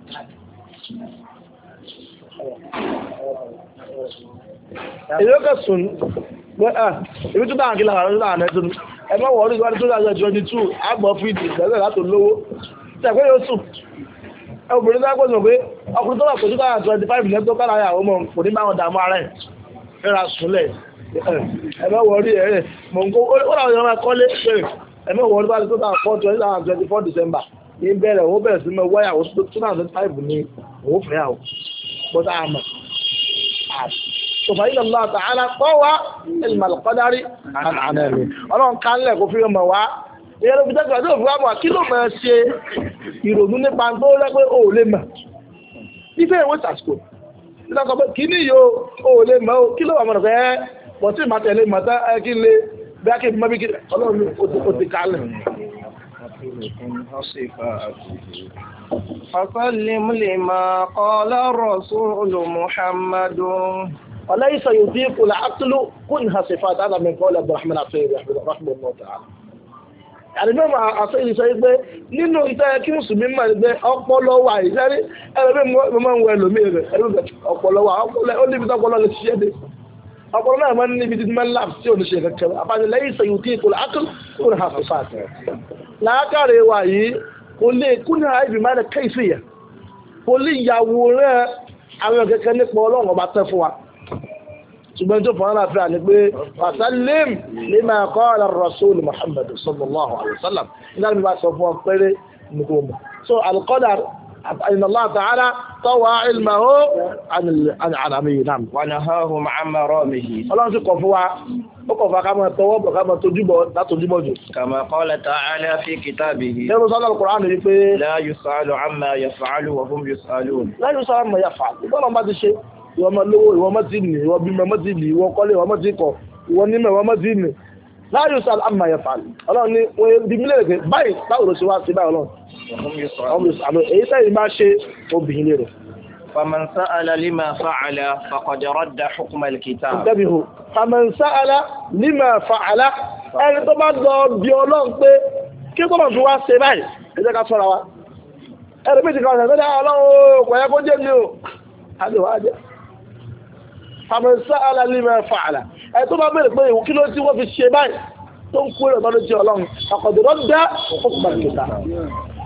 èyàn kan sùn pé à ibi two thousand kí lára two thousand ẹ̀tún ẹgbẹ́ wọ̀rí ìwádìí two thousand twenty-two àgbọ̀ fídì ìgbẹ̀rẹ̀ látò lówó tẹ̀pẹ́ yóò sùn obìnrin tó gbọ́dọ̀ pé ọkùnrin tó wà pé two thousand twenty-five lẹ́tọ́ tó kára àwọn ọmọ kò ní báwọn dààmú ara ẹ̀ fẹ́ra sùnlẹ̀ ẹ̀mẹ́ wọ̀rí ẹ̀rẹ́ mọ̀ nǹkan ó láwọn èèyàn máa kọ́lé pẹ̀rẹ̀ ẹ̀mẹ́ wọ̀rí bá ti tó tàn four twenty-four December ní bẹ̀rẹ̀ ó bẹ̀rẹ̀ sí mẹ́ wáyà ó two thousand twenty-five ní òwò fẹ́ àwọ̀ bọ́tà àmà ṣòfà ilẹ̀ Allah ta'ala tọ́wà ilmal qadari ànàmì ọlọ́run kánlẹ̀ kó fi ọmọ wá ìyẹn ló fi jẹ́ pẹ̀lú òfin wá kí ló máa ṣe ìrònú nípa tó rẹ́ pé ó lè mọ̀ ìfẹ́ ìwé sàṣkò nígbà pé kí ní yóò ó lè mọ̀ kí ló wà mọ̀ fẹ́ bọ̀ tí màá tẹ̀lé màá tá kí lè bí a kì í mọ́ bí kí ọlọ́run ó ti kálẹ̀. فسلم لما قال الرسول محمد وليس يطيق العقل كنها صفات هذا من قول عبد الرحمن العصيري رحمه الله تعالى. يعني ما àṣírí sọ pé nínú ìtẹ́ kí mùsùlùmí máa ń gbé ọpọlọ wà ìṣẹ́rí ẹ̀rọ bí mo máa ń wọ ẹlòmíì rẹ̀ ẹ̀rọ ọpọlọ wà ó níbi tó ọpọlọ lè ṣiṣẹ́ dé ọpọlọ náà máa ń níbi tí máa ń láàbù tí ò ní ṣe kẹ̀kẹ́ àbájá lẹ́yìn sọ يطيق العقل كنها صفات láàkàrẹ wà yìí kò lè kúnnà àìbì máa ń kayfiyya kò lè yàwòrán àwọn kẹ̀kẹ́ nípa ọlọ́run ọba tẹ́ fún wa ṣùgbọ́n tó fọ́nà láàfíà ní pé fasallim lima qala ar-rasul Muhammad sallallahu alaihi wasallam nígbà tí bá sọ fún ọ pẹ́rẹ́ nìkó mọ̀ so al-qadar inna Allah ta'ala tawa ilmahu an alamihi nam wa nahahum an maramihi ọlọ́run sì kọ̀ fún wa ó kọ̀ fún wa ká máa tọwọ́ bọ̀ ká máa tójúbọ̀ látòjúbọ̀ jù kama qala ta'ala fi kitabihi ẹ̀rọ sọ́nà al-Qur'an ní pé la yus'alu amma yaf'alu wa hum yus'alun la yus'alu amma yaf'al ìgbọ́n bá ti ṣe ìwọ ọmọ lówó ìwọ ọmọ tí nì ìwọ bímọ ọmọ tí nì ìwọ kọ́lé ìwọ ọmọ tí kọ ìwọ nímọ̀ ìwọ ọmọ tí nì la yus'al amma yaf'al ọlọ́run ní wọ́n di mílẹ̀ rẹ̀ báyìí báwo ló ṣe wá sí báyìí ọlọ́run èyí tẹ́yìn bá ṣe obìnrin lè rẹ̀. faman sa'ala lima fa'ala faqad radda hukm al-kitab. intabihu faman sa'ala lima fa'ala ẹni tó bá lọ bí ọlọ́run pé kí tó máa fi wá ṣe báyìí ẹ jẹ́ ká sọ́ra wa ẹni méjì kan ṣẹ̀ṣẹ̀ ọlọ́run kò yẹ kó jẹ́ mi o àdéhùn faman sa'ala lima fa'ala ẹ tó bá bẹ̀rẹ̀ pé ìwò kí ló tí wọ́n fi ṣe báyìí tó ń kú èrò tọ́lú tí ọlọ́run faqad radda hukm al-kitab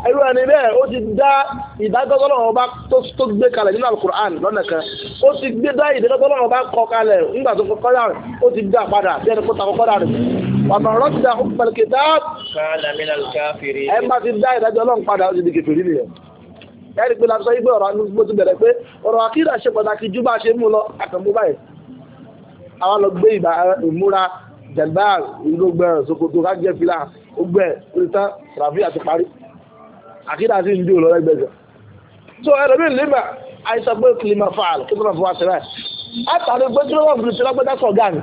irú ẹni bẹ́ẹ̀ ó ti dá ìdájọ́ tọ́lọ́run ọba tó gbé kalẹ̀ nínú Al-Qur'an lọ́nà kan ó ti gbé dá ìdájọ́ tọ́lọ́run ọba kọ kalẹ̀ nígbà tó kọ́kọ́ dà rẹ̀ ó ti dá padà bí ẹni kó ta kọ́kọ́ dà rẹ̀ wàmọ̀ rọ́tìdá hukmal kitab kana minal kafirin. ẹ bá ti dá ìdájọ́ Ọlọ́run padà ó ti di kèfèrí nìyẹn ẹni pé láti sọ yí pé ọ̀rọ̀ mo ti bẹ̀rẹ̀ pé ọ̀rọ̀ àkídà ṣe pàtàkì ju bá a ṣe mú lọ àtẹ̀mú báyìí àwọn lọ gbé ìmúra jẹ̀lbá ìlúgbẹ̀ ṣòkòtò kájẹ́ fìlà ogbẹ̀ ìtàn ràfí àti parí àkídà sí ìdí olóòrẹ́ gbẹ̀gbẹ̀ so ẹ̀rọ mi lè mẹ́ àìsàn pé kìlìmọ̀ fàál kí tó máa fọwọ́ sí rẹ̀ àtàrí pé tí wọ́n fi ṣe lọ́gbẹ́dá sọ̀ gáàmì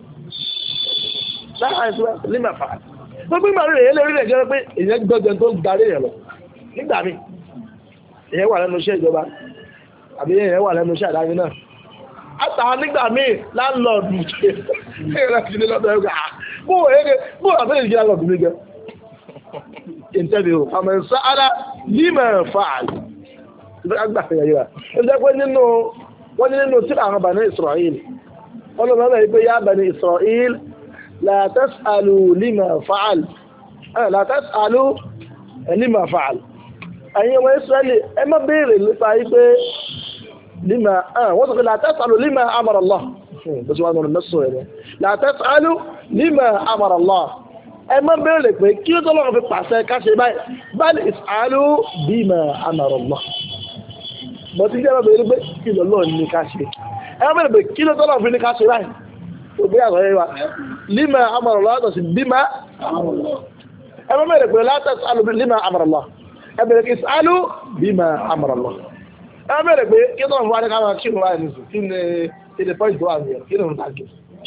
láàrín kìlìmọ̀ fàál gbogbo ìgbà rẹ̀ yẹn lè rí rẹ̀ jẹ́ pé èèyàn gbọ́gbẹ́ tó darí rẹ̀ lọ nígbà míì èèyàn wà lẹ́nu iṣẹ́ ìjọba àbí èèyàn wà lẹ́nu iṣẹ́ àdáyé náà àtàwọn nígbà míì láńlọ́ọ̀dù ṣe ẹ̀rọ ìdílé lọ́dọ̀ ẹ̀rọ bó ẹ̀rọ bó àbẹ́rẹ́ ìdílé láńlọ́ọ̀dù mi gẹ́ interview àmọ́ ìsá ara límẹ̀ fàáàlì agbàfẹ́yà yíra ẹgbẹ́ pé nínú wọ́n ní nínú tí àwọn Bani Israel wọ́n lọ mọ́lẹ̀ pé yá Bani Israel la tas'alu lima fa'al la tas'alu lima fa'al ẹ̀yin ọmọ Israeli ẹ má béèrè nípa yí pé lima wọ́n sọ pé la tas'alu lima amara Allah bó ti wà nínú mẹ́sàn rẹ̀ la tas'alu lima amara Allah ẹ má béèrè pé kí ló tọ́lọ́run fi pàṣẹ káṣe báyìí bal is'alu bima amara Allah bọ́ tí jẹ́ ẹ̀rọ béèrè pé kí ló lọ́ọ̀ ní káṣe ẹ má béèrè pé kí ló tọ́lọ́run fi ní káṣe báyìí ó bí àgbà yẹn wa lima amara Allah yàtọ̀ sí bima ẹ má béèrè pé la tas'alu lima amara Allah ẹ béèrè kí is'alu bima amara Allah ẹ má béèrè pé kí tọ́lọ́run fún wa ní káwọn kí ló wà ní kí ni kí ni pọ́ìntì tó wà ní kí ni òun tàgé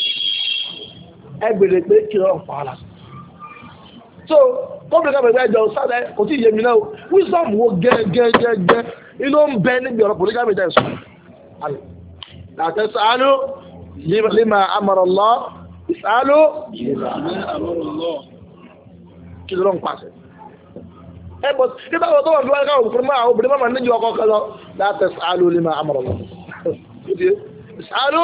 ẹ béèrè pé kí ló ń pa á lásán so kọ́bìnrin kan bẹ̀rẹ̀ ẹjọ́ sáadẹ́ kò tí yé mi náà wisdom wo gẹ́gẹ́gẹ́gẹ́ inú ń bẹ níbi ọ̀rọ̀ polygamy dẹ̀ sọ láti sàálù lima amara Allah ìsàálù kí ló ń pàṣẹ ẹ bọ̀ kí táwọn tó wà fi wá káwọn òkúrú máa obìnrin máa níjú ọkọ̀ kan lọ láti sàálù lima amara Allah ìsàálù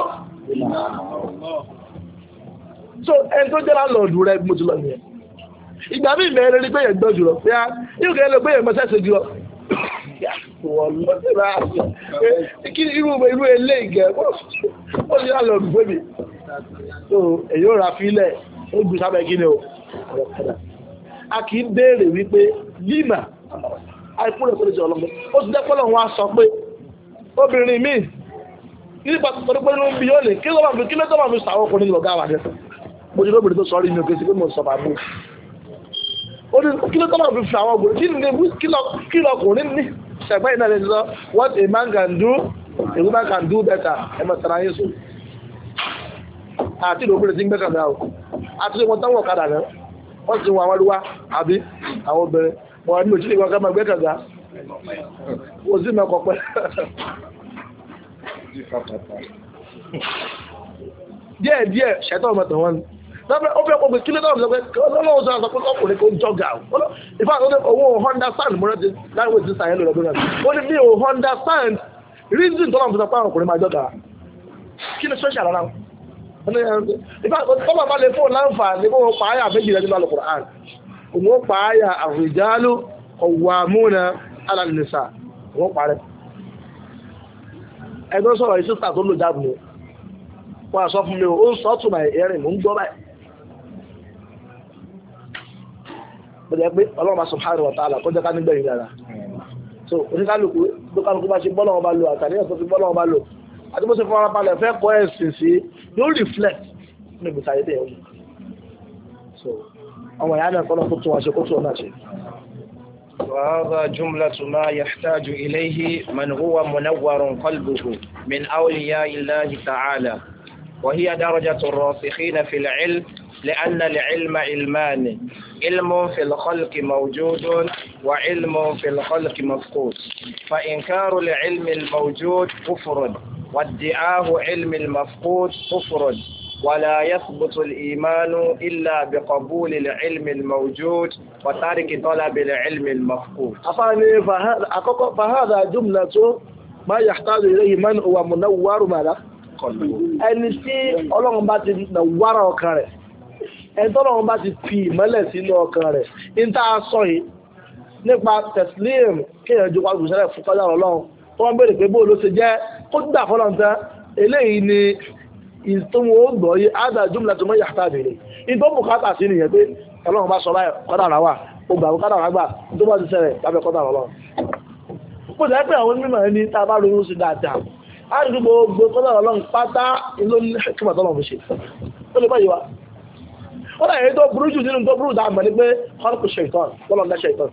so ẹni tó jẹ́ láńlọ́ọ̀dù rẹ̀ mo ti lọ nìyẹn ìgbà mí mẹ́rin ní pé yẹn gbọ́ jùlọ pé yóò kẹ́ lọ pé yẹn mọ́sẹ́sẹ̀ jùlọ wọ́n lọ sí ra kí irú irú ilé ìgẹ̀ ó ní àlọ́ òdùgbò mi so èyí ò ra fílẹ̀ ó gbé sábẹ́ kí ni o a kì í béèrè wípé lima àìkúrẹ̀ tó lè jẹ́ ọlọ́mọ ó ti dẹ́pọ̀ lọ́wọ́ a sọ pé obìnrin mi kí nípa tó pé inú bí yóò lè kí ló máa fi kí ló tó máa fi sàwọn ọkùnrin ní ọ̀gá wa dẹ́ mo ti lóbìnrin tó sọ rí mi ò kéṣe pé mo sọ bàbá kí ló tọ́lọ̀ fi fi àwọn ọgbọ̀n kí ní kí lọkùnrin ní ṣẹ̀gbẹ́ iná lè sọ what a man can do a woman can do better ẹmọ tara yín so àti ìlú obìnrin tí ń gbẹ́kànlá o àti ìwọ̀n táwọn ọ̀kadà rẹ̀ wọ́n ti wọ́n àwọn arúwá àbí àwọn obìnrin wọ́n ní òṣìlẹ̀ ìwọ̀n kẹ́mọ̀ gbẹ́kànlá ó sì mẹ́kọ̀ pẹ́ díẹ̀ díẹ̀ ṣẹ́tọ̀ ọmọ tẹ̀wọ́n ó fẹ́ pọ̀ pé kí ló dáwọn ìjọba ọlọ́wọ́ sọ àṣọ pé ọkùnrin kò ń jọgà ìfà àwọn owó understand mọ́rẹ́ ti láìwé ti sàyẹ́ lórí ọdún náà ó ní bí o understand reason tó náà fi sọ pé àwọn ọkùnrin máa jọgà kí ni social ara ìfà tọ́lọ̀ bá lè fún láǹfààní kó wọ́n pààyà méjì rẹ̀ nínú Al-Qur'an òun pààyà ar-rijalu qawwamuna ala an-nisa wọ́n parẹ́ ẹgbẹ́ sọ̀rọ̀ ìsísà tó lò jáàbù ni wọ́n sọ fún mi ó ń sọ tùmọ̀ ẹ̀rìn mò ń gbọ́ báyìí bẹ̀rẹ̀ pé ọlọ́run subhanahu wa ta'ala kọjá ká nígbẹ̀yìn dára so oníkálùkù lókàlùkù bá ṣe bọ́lọ́wọ́ bá lò àtàríyàn tó fi bọ́lọ́wọ́ bá lò àti bó ṣe fún ara balẹ̀ fẹ́ kọ́ ẹ̀sìn sí yóò reflect ní ìgbésàyé tẹ̀ ọ̀hún so ọmọ ìyá náà kọ́nà tó tún wọn ṣe kó tún ọ̀nà ṣe. وهذا جملة ما يحتاج إليه من هو منور قلبه من أولياء الله تعالى وهي درجة الراسخين في العلم لأن العلم علمان علم في الخلق موجود وعلم في الخلق مفقود فإنكار العلم الموجود كفر وادعاه علم المفقود كفر ولا يثبت الإيمان إلا بقبول العلم الموجود وترك طلب العلم المفقود أفاني فهذا فهذا جملة ما يحتاج إليه من هو منور ماذا ẹni tí Ọlọ́run bá ti nà wára ọkàn rẹ̀ ẹni tí Ọlọ́run bá ti fi ìmọ́lẹ̀ sínú ọkàn rẹ̀ ní tá a sọ yìí nípa tẹ̀sílíìm kéèyàn ju wàá gbèsè fún kọjá ọlọ́run tó wọ́n béèrè pé bó ló ṣe jẹ́ kó gbà fọlọ́n tán eléyìí ni ìtumọ̀ ó gbọ́ yé ádà jùmọ̀lá tó mọ̀ yàtọ̀ àbèrè ìtọ́ bùkátà sí nìyẹn pé ọlọ́run bá sọ báyìí kọ́dà rà wà ó gbà kọ́dà rà gbà tó bá ti ṣẹlẹ̀ lábẹ́ kọ́dà ọlọ́run. kó jẹ́ pé àwọn onímọ̀ ẹni tá a bá ronú sí dáadáa á rí gbogbo kọ́dà ọlọ́run pátá ló ní kíkọ́ tọ́lọ́run fi ṣe ó lè báyìí wa. ó dà èyí tó burú jù nínú tó burú dáa mọ̀ ní pé kọ́lùkù ṣèitán tọ́lọ́run dá ṣèitán.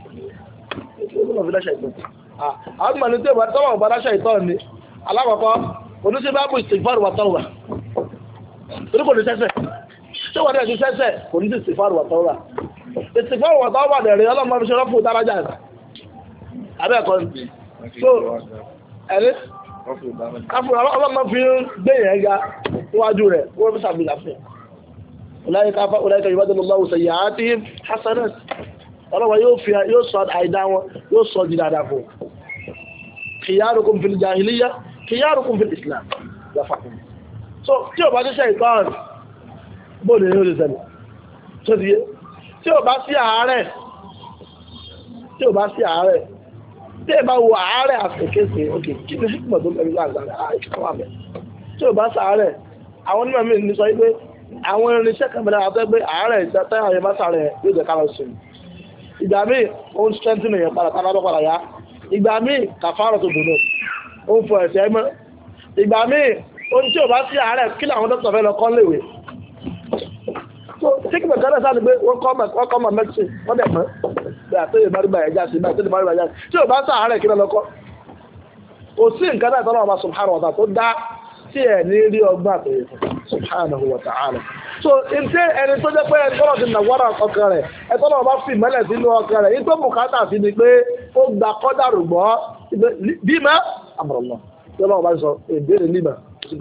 àwọn mọ̀ ní tí tọ́lọ́run bá dá ṣèitán ni alákọ̀ọ́kọ́ oníṣẹ́ bá bù ìsìnkfàrù wà tọ́wà torí kò ní sẹ́sẹ̀ tí wọ́n dẹ̀ ti sẹ́sẹ̀ kò ní sí ìsìnkfàrù wà tọ́wà ìsìnkfàrù wà tọ́wà dẹ̀rẹ̀ ọlọ́mọ fi ṣe rọ́pù dárájà ẹ̀ abẹ́ẹ̀kọ́ so ẹ̀rí ọlọ́mọ fi gbé yẹn ga níwájú rẹ̀ wọ́n fi sàbílà fún ọláyíká ìbádọ́ lọ́wọ́ sẹ̀yà àti hasanat ọlọ́wọ́ yóò sọ àìdá wọn yóò sọ di dáadáa fún khiyarukum fil jahiliya khiyarukum fil islam yafakum so tí o bá ti ṣe ìtọ́rùn bó ní yóò lè ṣẹlẹ̀ tó ti yé tí o bá sí àárẹ̀ tí o bá sí àárẹ̀ tí o bá wo àárẹ̀ àfẹ́kẹ́sì òkè kí ní ṣíkùmọ̀ tó mẹ́rin láàrín àìkọ́ àmẹ́ tí o bá sí àárẹ̀ àwọn onímọ̀ mi ní sọ wípé àwọn irinṣẹ́ kẹmẹ́rẹ́ àtọ́ pé àárẹ̀ ìtẹ́tẹ́ àyè bá sàárẹ̀ yóò jẹ́ ká lọ sùn ìgbà míì ó ń strengthen èèyàn padà padà padà yá ìgbà míì kàfàrọ̀ tó dùn náà ó ń fọ ẹ̀sẹ̀ mọ́ ìgbà míì ohun tí ò bá sí àárẹ̀ kí làwọn dókítà fẹ́ lọ kọ́ léwe so tíkì mẹ́ta náà sáà ni pé wọ́n kọ́ mọ̀ mẹ́tìsì wọ́n dẹ̀ mọ́ bí àtẹ́yẹ márùbá ẹ̀já sí bí àtẹ́yẹ márùbá ẹ̀já sí tí ò bá sí àárẹ̀ kí lọ́kọ́ kò sí nǹkan náà tọ́lọ́ ọba subhanahu wa ta'ala tó dá tí ẹ̀ ní rí ọgbọ́n àtẹ̀yẹ subhanahu wa ta'ala so ǹjẹ́ ẹni tó jẹ́ pé ẹni tọ́lọ́ ti nàwọ́rọ̀ ọkàn rẹ̀ ẹ tọ́lọ́ ọba fi ìmọ́lẹ̀ sínú ọkàn rẹ̀ yìí tó bùkátà sí ni pé ó gba kọ́dàrú gbọ́ bí mọ́ àmọ̀ràn tọ́lọ́ ọba sọ ìbéèrè nígbà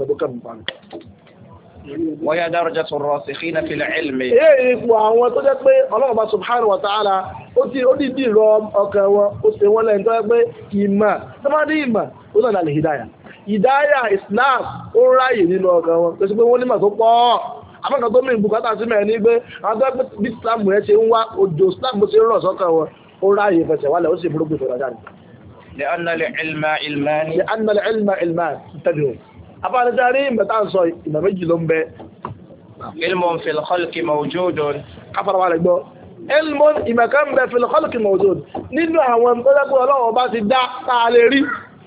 وهي درجة الراسخين في العلم. èyí ipò àwọn tó jẹ́ pé Ọlọ́run bá subhanahu wa ta'ala ó ti ó dìdí rọ ọkàn wọn ó ṣe wọ́n lẹ́yìn tó jẹ́ pé ìmọ̀ tó máa ní ìmọ̀ ó náà lálẹ́ hidaya hidaya Islam ó ráyè nínú ọkàn wọn tó ṣe pé wọ́n nímọ̀ tó pọ̀ afẹ́kàn tó mìíràn bùkátà sí mẹ́rin ní pé àwọn tó jẹ́ pé bí Islam rẹ̀ ṣe ń wá òjò Islam bó ṣe ń rọ̀ sọ́kàn wọn ó ráyè fẹsẹ̀ wálẹ̀ ó sì burúkú ìfọ̀rọ̀ jáde. لأن العلم علمان. لأن العلم علمان انتبهوا أفعل تاريخ بتاع صوي ما بيجي لهم به علم في الخلق موجود كفر على الجو علم إما كان في الخلق موجود nínú àwọn tó jẹ́ pé Ọlọ́run bá ti dá tá lè rí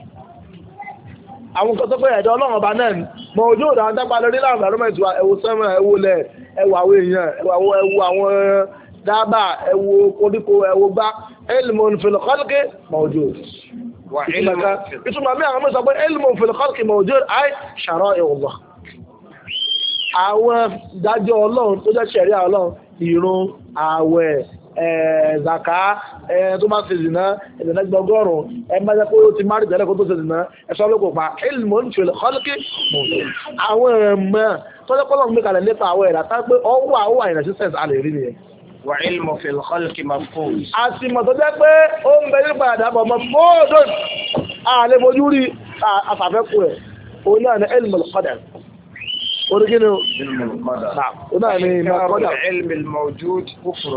àwọn kan tó pé ẹ̀dọ́ Ọlọ́run bá náà موجود àwọn dápa lórí láwọn environment wa ẹ̀wò sẹ́mọ̀ ẹ̀wò lẹ̀ ẹ̀wò àwọn èèyàn ẹ̀wò àwọn dábà ẹ̀wò koríko ẹ̀wò gbá علم في الخلق موجود ìtumọ̀ mi àwọn mẹ́sàn pé ilmu fil khalqi mawjud ay shara'i Allah àwọn ìdájọ́ Ọlọ́run tó jẹ́ ṣẹ̀ríà Ọlọ́run ìrun ààwẹ̀ zaka tó bá ṣe zìnà ìdẹ̀nà gbọgọ́rùn ẹ máa jẹ́ pé ó ti má rí tẹ́lẹ̀ kó tó ṣe zìnà ẹ̀ṣọ́ ló kò pa ilmu fil khalqi mawjud àwọn ẹ̀mọ́ tó jẹ́ pọ́lọ̀ gbé kalẹ̀ nípa àwọn ẹ̀dá tá pé ọwọ́ àwọn àìrìn assistance a lè rí nìyẹn وعلم في الخلق مفقود. àti mọ̀ tó jẹ́ pé ó ń bẹ nípa àdàbọ̀ mọ́ fóòdùn àlè fojú rí àfàfẹ́kù rẹ̀ òun náà ní ilmul qadar orígínú ilmul qadar òun náà ní ilmul qadar ilm al-mawjud kufr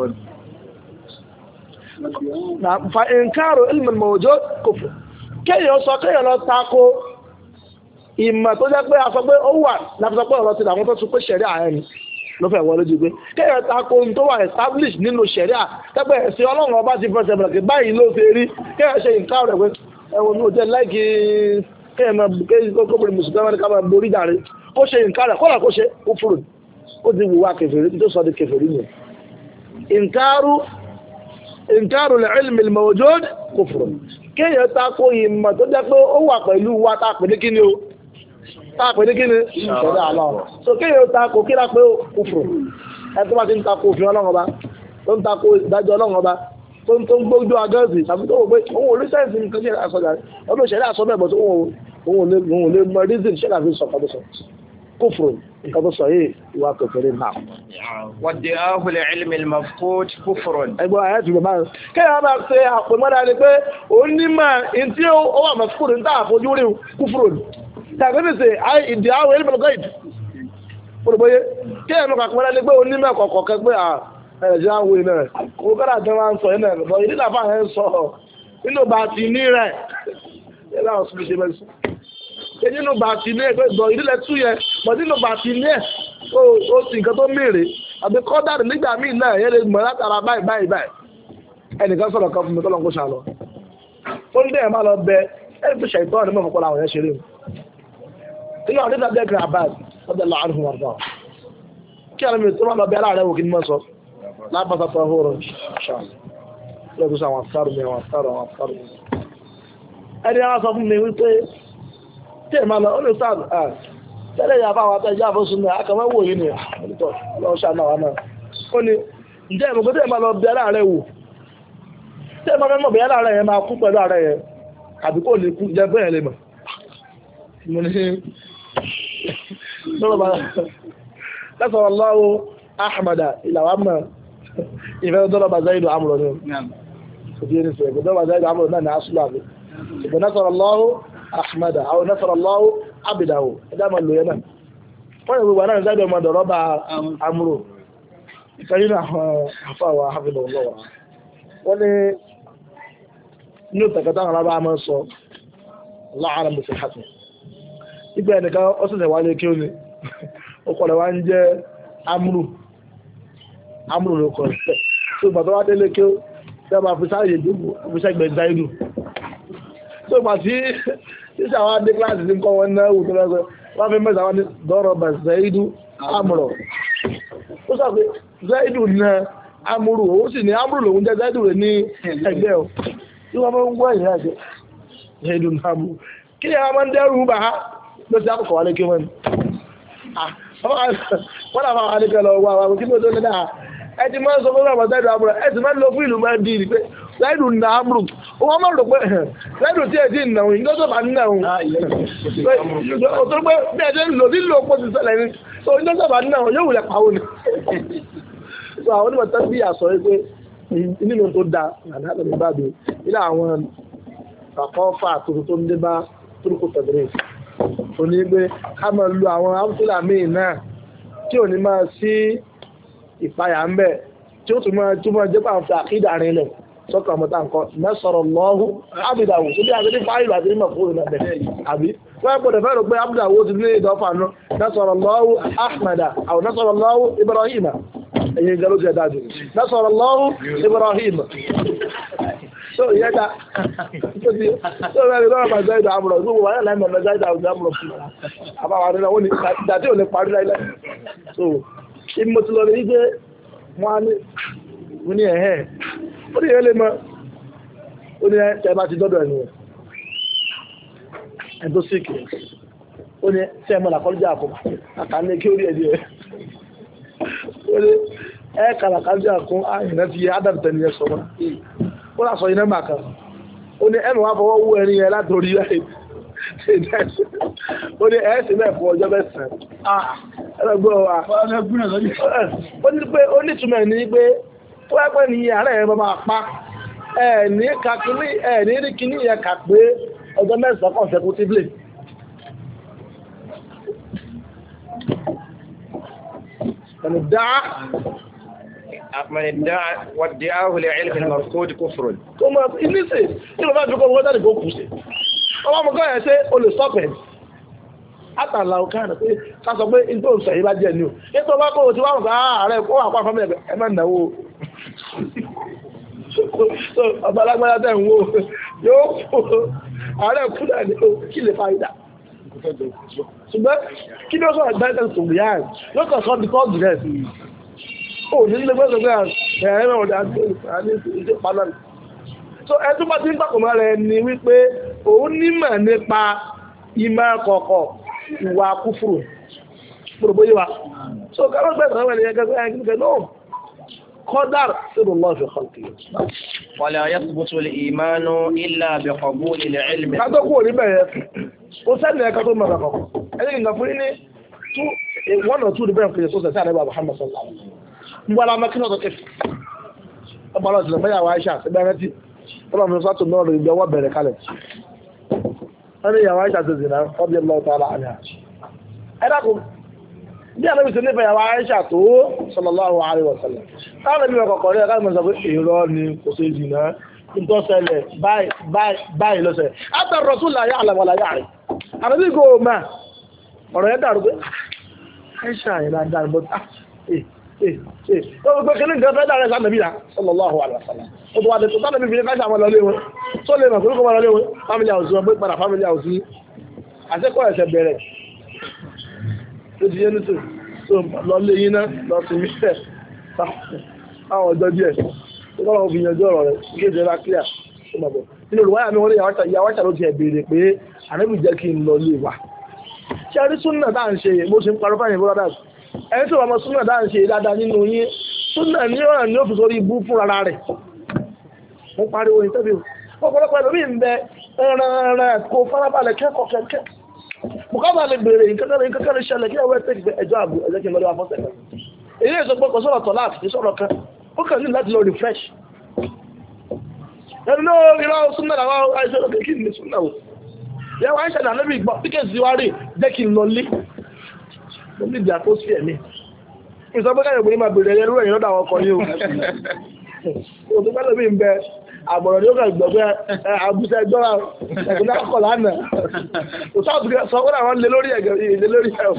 fa inkaru ilmul mawjud kufr kéèyàn sọ kéèyàn lọ tako ìmọ̀ tó jẹ́ pé a sọ pé ó wà láti sọ pé ọ̀rọ̀ ti dàwọn tó tún pé ṣẹ̀rí àárín ló fẹ́ wọlé jù pé kéèyàn tako ohun tó wà establish nínú ṣẹ̀ríà tẹ́gbẹ́ ẹ̀sìn Ọlọ́run ọba ti fẹsẹ̀ bẹ̀rẹ̀ báyìí ló ṣe rí kéèyàn ṣe nǹkan rẹ̀ pé ẹ̀wọ̀n ní òjẹ́ láìkí kéèyàn máa kéèyàn kó kóbìnrin mùsùlùmí ká máa borí dàrí kó ṣe nǹkan rẹ̀ kọ́lá kó ṣe ó fúrò ó ti wùwà kèfèrí tó sọ di kèfèrí nìyẹn. ìǹkaru ìǹkaru al-ilm al-mawjud kufr kéèyàn tako ìmọ̀ tó jẹ́ pé ó wà pẹ̀lú wa tá a pè ní kíni o táàpẹ̀ ní kíni ìṣẹ̀dá àlọ́ so kéèyàn tako kíra pé ó fò ẹ tó bá ti ń tako òfin Ọlọ́run ọba tó ń tako ìdájọ́ Ọlọ́run ọba tó ń tó ń gbójú agẹ́sì tàbí tó wò pé òun ò rí sẹ́ǹsì nǹkan ṣe àṣọjà ọdún ìṣẹ̀dá àṣọ bẹ́ẹ̀ bọ̀ tó òun ò lè mọ reason ṣẹlẹ̀ àfi sọ kan tó sọ kófò nǹkan tó sọ yìí ìwà kẹfẹ́rẹ́ náà. وادعاء العلم المفقود كفر. ẹgbẹ́ ayé ti gbẹ̀mọ́ kéèyàn máa ṣe àpèmọ́dá ni pé onímọ̀ ìtí ó wà mọ̀fúkúrò ní táàfojú rí kúfúrò tàbí ní sè áì ìdí àwọn ilmi al-ghaib olùgbòye kí ẹ̀mọ́ kàkùnmọ́lá ní pé onímọ̀ kọ̀ọ̀kọ̀ kẹ́ pé ẹ̀jẹ̀ àwọn iná rẹ̀ kò kọ́dà tó máa ń sọ iná rẹ̀ bọ́ ìdílé àfáà yẹn sọ nínú bàtì ní rẹ̀ ẹ̀ láwọn sùn ṣe mẹ́sùn ṣe nínú bàtì ní ẹ̀ pé bọ́ ìdílé tú yẹn bọ́ nínú bàtì ní ẹ̀ ó sì nǹkan tó mèrè àbí kọ́dà nígbà míì náà yẹn lè mọ̀ látara báyìí báyìí báyìí ẹnìkan sọ̀rọ̀ kan fún mi tọ́lọ́ kó ṣàlọ ó ní bẹ́ẹ̀ máa lọ bẹ ẹni tó ṣe ìtọ́ ọ̀nà mọ̀ fọ́pọ̀ làwọn yẹn ṣeré mu inú ọdún tàbí ẹgbẹ̀rẹ̀ abad ọdún lọ àrùn wọn dán kí ẹni mi tó máa lọ bẹ aláàrẹ wò kí ni mọ́ sọ lábàtà tó hóró ṣáà lọ́dún sọ àwọn afárò mi àwọn afárò àwọn afárò mi ẹni àwọn sọ fún mi wípé tí ẹ máa lọ ó lè sáà tẹ́lẹ̀ yà fáwọn atẹ́jọ́ àfọ́sùn náà akọ̀mọ́ wò yìí ni lọ́wọ́ ṣàánà wa náà ó ní ǹjẹ́ ìmọ̀ pé tí ẹ máa lọ bẹ aláàrẹ wò tí ẹ máa mọ̀ bẹ aláàrẹ yẹn máa kú pẹ̀lú ààrẹ yẹn àbí kò lè kú jẹ bẹ́ẹ̀ lè mọ̀ mo ní lọ́sọ̀rọ̀ lọ́wọ́ ahmada ìlàwà mọ̀ ìfẹ́ dọ́rọ̀ bá zaidu amúrò ní òbí ẹni sọ ẹgbẹ́ dọ́rọ̀ bá zaidu amúrò náà ní asúlù àbí ìgbẹ́ lọ́sọ̀rọ̀ lọ́wọ́ ahmada àwọn lọ́sọ̀rọ̀ lọ́wọ́ abidawo ẹjá máa lò yẹn náà wọ́n yẹ gbogbo náà zaidu ọmọ dọ̀rọ̀ bá amúrò ìfẹ́yìn àwọn afáwà hafidọ̀ lọ́wọ́ wọ́n ní ní òtàkàtà àwọn arábá máa sọ láàárọ̀ bẹ̀sẹ̀ hàtì ìgbà ẹnìkan ó sì wà lé kí ó ní ọkọ̀ rẹ̀ wá ń jẹ́ amúrù amúrù ló kọ̀ ṣẹ̀ tó gbàtọ́ wá délé kí ó dábàá fi sáàyè gbogbo fi sẹ́gbẹ̀ zaidu tó gbà tí títí àwọn adé kíláàsì ní kọ́ wọn náà wù tó lọ́gbẹ́ wọ́n fi mẹ́ta wọn ní dọ́rọ̀ bẹ̀ zaidu amúrọ̀ ó sọ pé zaidu náà amúrù ó sì ní amúrù lòun jẹ́ zaidu rẹ̀ ní ẹgbẹ́ ọ̀ tí wọ́n máa ń gbọ́ ìyá ẹ̀jẹ̀ zaidu náà mú kí ni àwọn máa ń dẹ́rù bá ló ti àkọ́kọ́ wà ní kí wọ́n ní wọ́n náà máa wà ní kẹlọ wà wà kí ló tó ní náà ẹ ti máa ń sọ fún ọmọ zaidu amúrù ẹ ti máa ń lo fún ìlú máa ń di pé zaidu náà amúrù wọ́n máa ń rò pé zaidu tí ẹ ti nà òun ìjọ́ tó bá ń nà òun ó tó pé bí ẹ ti ń lò ní lò pọ̀ sí sẹ́lẹ̀ ní tó ìjọ́ tó bá ń nà òun yóò wulẹ̀ pàwọn ni so àwọn onímọ̀ tán bí àsọ pé nínú tó da àdáàbò ní báàbí ilé àwọn àkọ́fà tuntun tó ń dé bá turuku tẹ̀lé ò ní pé ká máa lo àwọn amúsílà míì náà tí ò ní máa sí ìpayà ń bẹ̀ tí ó tún máa tún máa jẹ́ pàǹfẹ́ àkídà rin lẹ̀ sọ́kàn ọmọ tá nǹkan mẹ́sọ̀rọ̀ lọ́hùn ábìdàwò síbi àti ní fáìlì àti nímọ̀ fún ìrìnà bẹ̀ àbí wọ́n gbọ́dọ̀ fẹ́ rò pé ábìdàwò ti ní ìdọ́fà náà mẹ́sọ̀rọ̀ lọ́hùn ahmada àwọn mẹ́sọ̀rọ̀ lọ́hùn ibrahima ẹ̀yìn ìjẹ́ ló ti ẹ̀dá jù mẹ́sọ̀rọ̀ lọ́hùn ibrahima so ìyẹn ta tó ti tó rẹ̀ lọ́rọ̀ bá záìdà àmúrọ̀ gbogbo wà láì mọ̀ záìdà àmúrọ̀ fún àbáwá rẹ̀ náà wọ́n ní ìdàtí ò lè parí láìláì so ibi mo ti lọ rí wípé wọ́n á ní mo ní ẹ̀hẹ́ ó ní ìyẹn lè mọ ó ní ẹ bá ti dọ́dọ̀ ẹ̀nu ẹ̀ tó síkì ó ní tí ẹ mọ̀ làkọ́lùjà àkọ́ àkàní kí ó rí ẹ̀dí ẹ̀ ó ní ẹ kà làkọ́lùjà àkọ́ àyìnà ti yẹ ádàbìtẹ̀ ni ẹ sọ wọn ó lásọ iná mà kan ó ní ẹnu wá fọwọ́ wú ẹni yẹn látòrí ẹ̀ ó ní ẹ̀ sì mẹ́fọ́ ọjọ́ mẹ́sàn-án ẹlẹgbẹ́ wa ó ní pé ó ní túmọ̀ ní pé ó wá pẹ́ ní àárẹ̀ yẹn máa pa ẹ̀ ní kakíní ẹ̀ ní rí kíní yẹn kà pé ọjọ́ mẹ́sàn-án consecutively ẹnu dáa من ادعى وادعاه لعلم المفقود كفر. Tó máa ní sí, tí mo bá fi kọ́ ọmọ jáde kó kù sí. Ọmọ ọmọ gáyẹ̀ ṣe o lè stop it. Àtàlà ọ̀ká rẹ̀ pé ká sọ pé in tó ń sọ yìí bá jẹ́ ni o. Ètò ọba kó o ti wá wọn ká ààrẹ kó wà pa fọ́mọ̀ ẹ máa náwó. So ọba alágbára tẹ̀ ń wo yóò fò ààrẹ kú náà ní kí lè fa ìdá. Ṣùgbọ́n kí ni ó sọ̀rọ̀ gbẹ́sẹ̀ sọ̀rọ̀ yá ẹ̀ yóò kàn sọ́ because the rest. Ó ní ilé gbọ́dọ̀ gbé ẹ̀rẹ́ ọ̀dà àti ìṣe padà. So ẹ tó bá ti ń pàkómọ́ rẹ̀ ni wípé òun nímọ̀ nípa ìmọ̀ kọ̀ọ̀kọ̀ ìwà kúfùrù. Gbọ́dọ̀ bóyá wa. So kárọ̀ gbẹ̀sẹ̀ àwọn ènìyàn gẹ́gẹ́ ẹgbẹ́ náà قدر سر الله في خلقه ولا يثبت الإيمان إلا بقبول العلم. ká tó kúrò níbẹ̀ yẹn ó sẹ́ni ẹ̀ka tó mọ̀ràn kọ̀ọ̀kan ẹni nǹkan fún yín ní two one or two different places tó sẹ̀sẹ̀ àrẹ́bà Muhammad sallallahu alaihi wasallam ń bọ́ alámọ́ kí náà tó kẹfì ọba ọlọ́run sílẹ̀ mẹ́yàwó Aisha ẹgbẹ́ rántí ọlọ́run fi sọ́tò náà lórí ọwọ́ bẹ̀rẹ̀ kalẹ̀ wọ́n ní ìyàwó Aisha ti zìnà ọbí ọlọ́run tó ara àmì ẹ dákun bí ànábì ti nífẹ̀ẹ́ àwọn Aisha tó sallallahu alaihi wasallam táwọn ẹbí ọkọ̀ kọ̀ọ̀rẹ́ ẹ̀ká ìmọ̀ sọ pé èrò ni kò ṣe jìnnà tó ṣẹlẹ̀ báyìí ló ṣẹlẹ̀ àtà Rasul la ya'lam wa la ya'rif ànábì kò mà ọ̀rọ̀ yẹn dàrú pé Aisha yẹn náà dàrú bọ́ eh eh eh tó gbé kí ní nǹkan fẹ́ dàrú ẹ̀sán nàbí yà sallallahu alaihi wasallam ó tó wà dé tó tánàbí fi ní káṣà àwọn lọlé wọn tó lè mọ̀ kó lè wọn family house wọn pé padà family house àṣẹ́kọ̀ọ́ ẹ̀sẹ̀ bẹ̀rẹ̀ tó ti yé nítorí tó lọ lé yín náà lọ sí mísẹ̀ àwọn ọjọ́ díẹ̀ tó kọ́ lọ́wọ́ fi yanjú ọ̀rọ̀ rẹ̀ kí èdè rà clear tó mọ̀ bọ̀ nínú olùwáyà mi wọ́n lé ìyàwó àṣà ló ti ẹ̀ béèrè pé ànábì jẹ́ kí n lọ lé wa ṣe rí súnà tá à ń ṣe bó ṣe ń parọ́ fáyìn bọ́lá dáàsì ẹni tó wà mọ́ súnà tá à ń ṣe dáadáa nínú yín súnà ní ọ̀rọ̀ ní ó fi sórí ibú fún rárá rẹ̀ mo pariwo ìtẹ́bí ọ̀pọ̀lọpọ̀ ẹlòmíì ń bẹ ẹran kó farabalẹ̀ kẹ́kọ̀ọ́ kẹ́kẹ́ bùkátà lè bèèrè ìkẹ́kẹ́rẹ́ ṣẹlẹ̀ kí ẹwẹ́ tẹ́kì pé ẹjọ́ àbò ẹjẹ́ kí n lọ́dọ̀ afọ́sẹ̀ kan èyí èso pé kò sọ̀rọ̀ tọ̀lá àti sọ̀rọ̀ kan ó kàn ní láti lọ refresh ẹni náà ìrọ̀ súnmọ́ àwọn àìsàn òkè kí ni súnmọ́ wò yẹ wọ́n ṣẹ̀dá lórí ìgbọ́ tíkẹ́sì wá rí jẹ́ kí n lọ lé mo ní ìdí atmosphere mi ìsọ pé káyọ̀ pé máa bèèrè ẹrú ẹ̀yìn lọ́dọ̀ àwọn ọkọ̀ yìí o òtún pẹ́ lómi ń bẹ àbọ̀rọ̀ ní ó kàn gbọ́ pé àbúṣẹ́ ẹjọ́ ẹ̀kúnlẹ̀ akọ̀ lánàá kò sáà tún sọ pé àwọn lè lórí ẹ̀gẹ̀ ìlé lórí ẹ̀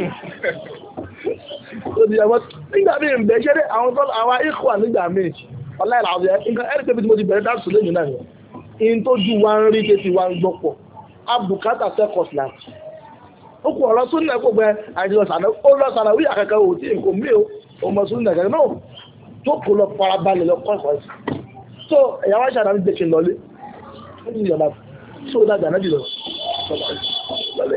òdìyàwó nígbà míì ń bẹ ṣé àwọn tó àwọn ikú à nígbà míì ọláìlà àwọn nǹkan ẹ̀rí pé bí mo ti bẹ̀rẹ̀ dáàbò lẹ́yìn náà in tó ju wa ń rí tètè wa ń gbọ́ pọ̀ abùkátà sẹ́kọ̀s láti ó kú ọ̀rọ̀ súnà kó gbẹ àìsàn ó lọ sànà wí àkàkà ò tí nǹkan mí o ọmọ súnà kẹkẹ náà tó kó lọ farabalẹ̀ lọ kọ́ ẹ̀kọ́ ẹ̀sìn so ẹ̀yàwó àṣà náà ń jẹ́ kí n lọlé ó ní ìyọ̀nà tó dájà náà jùlọ lọlé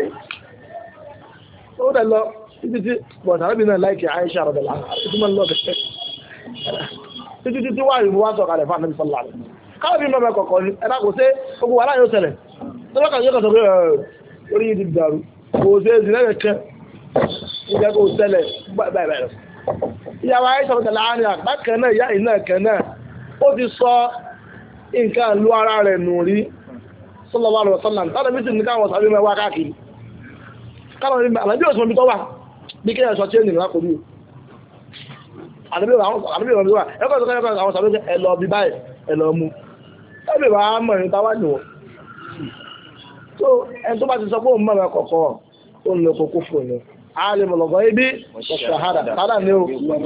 ó dẹ̀ lọ títí tí bọ̀dà náà bí náà láìkì Àìṣà rẹ̀ dẹ̀lá títí mọ́ lọ bẹ̀rẹ̀ títí tí wà ìlú wá sọ̀kalẹ̀ fún àmì sọ́lá rẹ̀ káwọn bí mọ́ kọ̀kọ́ ní ẹ̀dá kò sí ogun wà láyé ó ṣẹlẹ̀ tó lọ́kàn yóò kọ̀ sọ pé orí yìí ti dàrú kò sí èsì lẹ́yìn kẹ́ ìjẹ́ kò ṣẹlẹ̀ báyìí báyìí ìyàwó Àìṣà rẹ̀ dẹ̀lá ní àpákẹ́ náà ìyá ìná ẹ̀kẹ́ náà ó ti sọ nǹkan lu ara rẹ̀ nù rí sallallahu alaihi wasallam tọ́lá bí sì ní káwọn sàbí mẹ́wàá káàkiri káwọn ní àlàbí òsùn omi tó wà bí kí ẹ̀ṣọ́ tí ó nìyàn kò rí àlàbí òsùn wà ẹ̀kọ́ tó kẹ́kọ́ àwọn sàbí ẹ̀lọ bí báyìí ẹ̀lọ mú ẹ̀bí wà á mọ̀ ní táwà nìwọ̀n tó ẹni tó bá ti sọ pé òun mọ̀ kọ̀kọ́ ó ń lọ kókó fún ni عالم الغيب والشهادة هذا نيو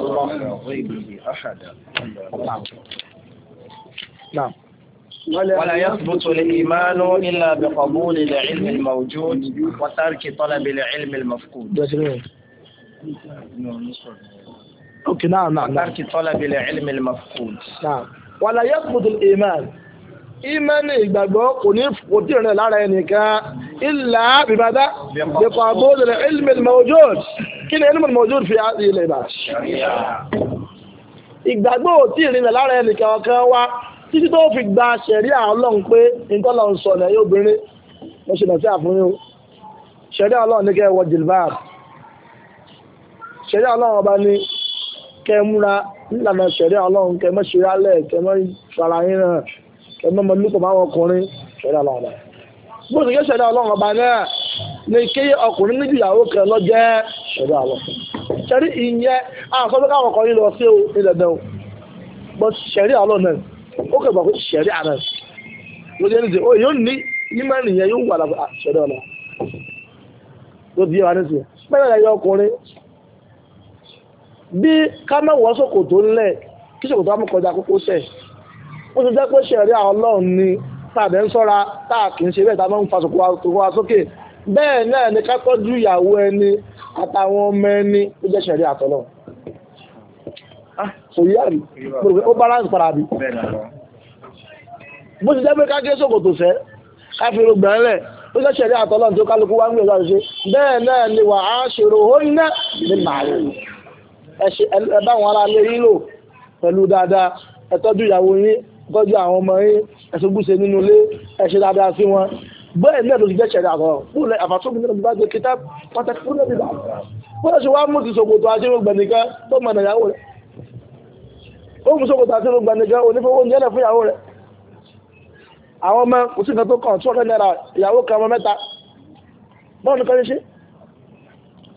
نعم ولا يثبت الإيمان إلا بقبول العلم الموجود وترك طلب العلم المفقود. أوكي نعم نعم. وترك طلب العلم المفقود. نعم. ولا يثبت الإيمان. ìmánì ìgbàgbọ́ kò ní fòtí rẹ̀ lára ẹnìkan ìlà bìbádá nípa bóòdìrẹ̀ ilmi al-mawjud kí ni ilmi al-mawjud fi àti ilẹ̀ ìbá ìgbàgbọ́ ò tí ìrìnlẹ̀ lára ẹnìkan ọ̀kan wá títí tó fi gba ṣẹ̀rí Ọlọ́run pé ìtọ́lọ̀ ń sọ lẹ́yìn obìnrin mo ṣe nàfẹ́ àfúnyó ṣẹ̀rí Ọlọ́run ní kẹ́ wọ jìlbáàbù ṣẹ̀rí Ọlọ́run ọba ní kẹ́ múra nílànà ṣẹ̀rí Ọlọ́run kẹ́ mọ́ ṣerálẹ̀ kẹ́ mọ́ ṣàlàyé náà ẹ̀mọ́ mọ̀ lúkọ̀ máa ọkùnrin ṣẹ̀dá ọlọ́run ọba bó ṣe jẹ́ ṣẹ̀dá ọlọ́run ọba náà ní kí ọkùnrin níbi ìyàwó kan lọ jẹ́ ṣẹ̀dá ọlọ́run ṣẹ̀rí ìyẹn àwọn sọ́dọ́ káwọn ọkùnrin lọ sí ilẹ̀ náà bọ́ ṣẹ̀rí ọlọ́run náà ó kẹ́ bọ̀ pé ṣẹ̀rí àná ló jẹ́ níṣẹ́ ó yóò ní nímọ̀ nìyẹn yóò wà lábẹ́ ṣẹ̀dá ọlọ́run tó di wa níṣẹ́ bẹ́ẹ̀ ni ọkùnrin bí ká mẹ́wọ́ sókòtò ńlẹ̀ kí sókòtò amúkọjá kókó sẹ́ẹ̀ ó ti jẹ́ pé ṣẹ̀rí Ọlọ́run ni tàbí ń sọ́ra táà kì í ṣe bẹ́ẹ̀ tàbí ń fa sòkò wa sókè bẹ́ẹ̀ náà ni ká tọ́jú ìyàwó ẹni àtàwọn ọmọ ẹni ó jẹ́ ṣẹ̀rí àtọ́lọ́ kò yá rí ó balance para bí bó ti jẹ́ pé ká gé sòkòtò fẹ́ ká fi ro gbẹ̀rẹ̀ ó jẹ́ ṣẹ̀rí àtọ́lọ́ tí ó kálukú wá ń gbé ìjọba ṣe bẹ́ẹ̀ náà ni wà á ṣèrò ó ná ní màálù ẹ bá wọn ará lé yín lò pẹ̀lú dáadáa ẹ tọ́jú ìyàwó yín tọ́jú àwọn ọmọ yín ẹ̀sùgbùsẹ̀ nínú ilé ẹ̀ṣẹ̀ dáadáa sí wọn bẹ́ẹ̀ náà ló ti jẹ́ ṣẹ̀dá àtọ̀ fúnlẹ̀ àfàtúnkù nínú bá jẹ́ kíta pàtàkì fúnlẹ̀ bíbá wọ́n ṣe wá mú ti ṣòkòtò àti irúgbẹ̀ nìkan tó mọ̀ nà ìyàwó rẹ̀ ó mú ṣòkòtò àti irúgbẹ̀ nìkan onífowó oúnjẹ náà fún ìyàwó rẹ̀ àwọn ọmọ kò sí nǹkan tó kàn two hundred naira ìyàwó kan ọmọ mẹ́ta bọ́ọ̀ nìkan ṣe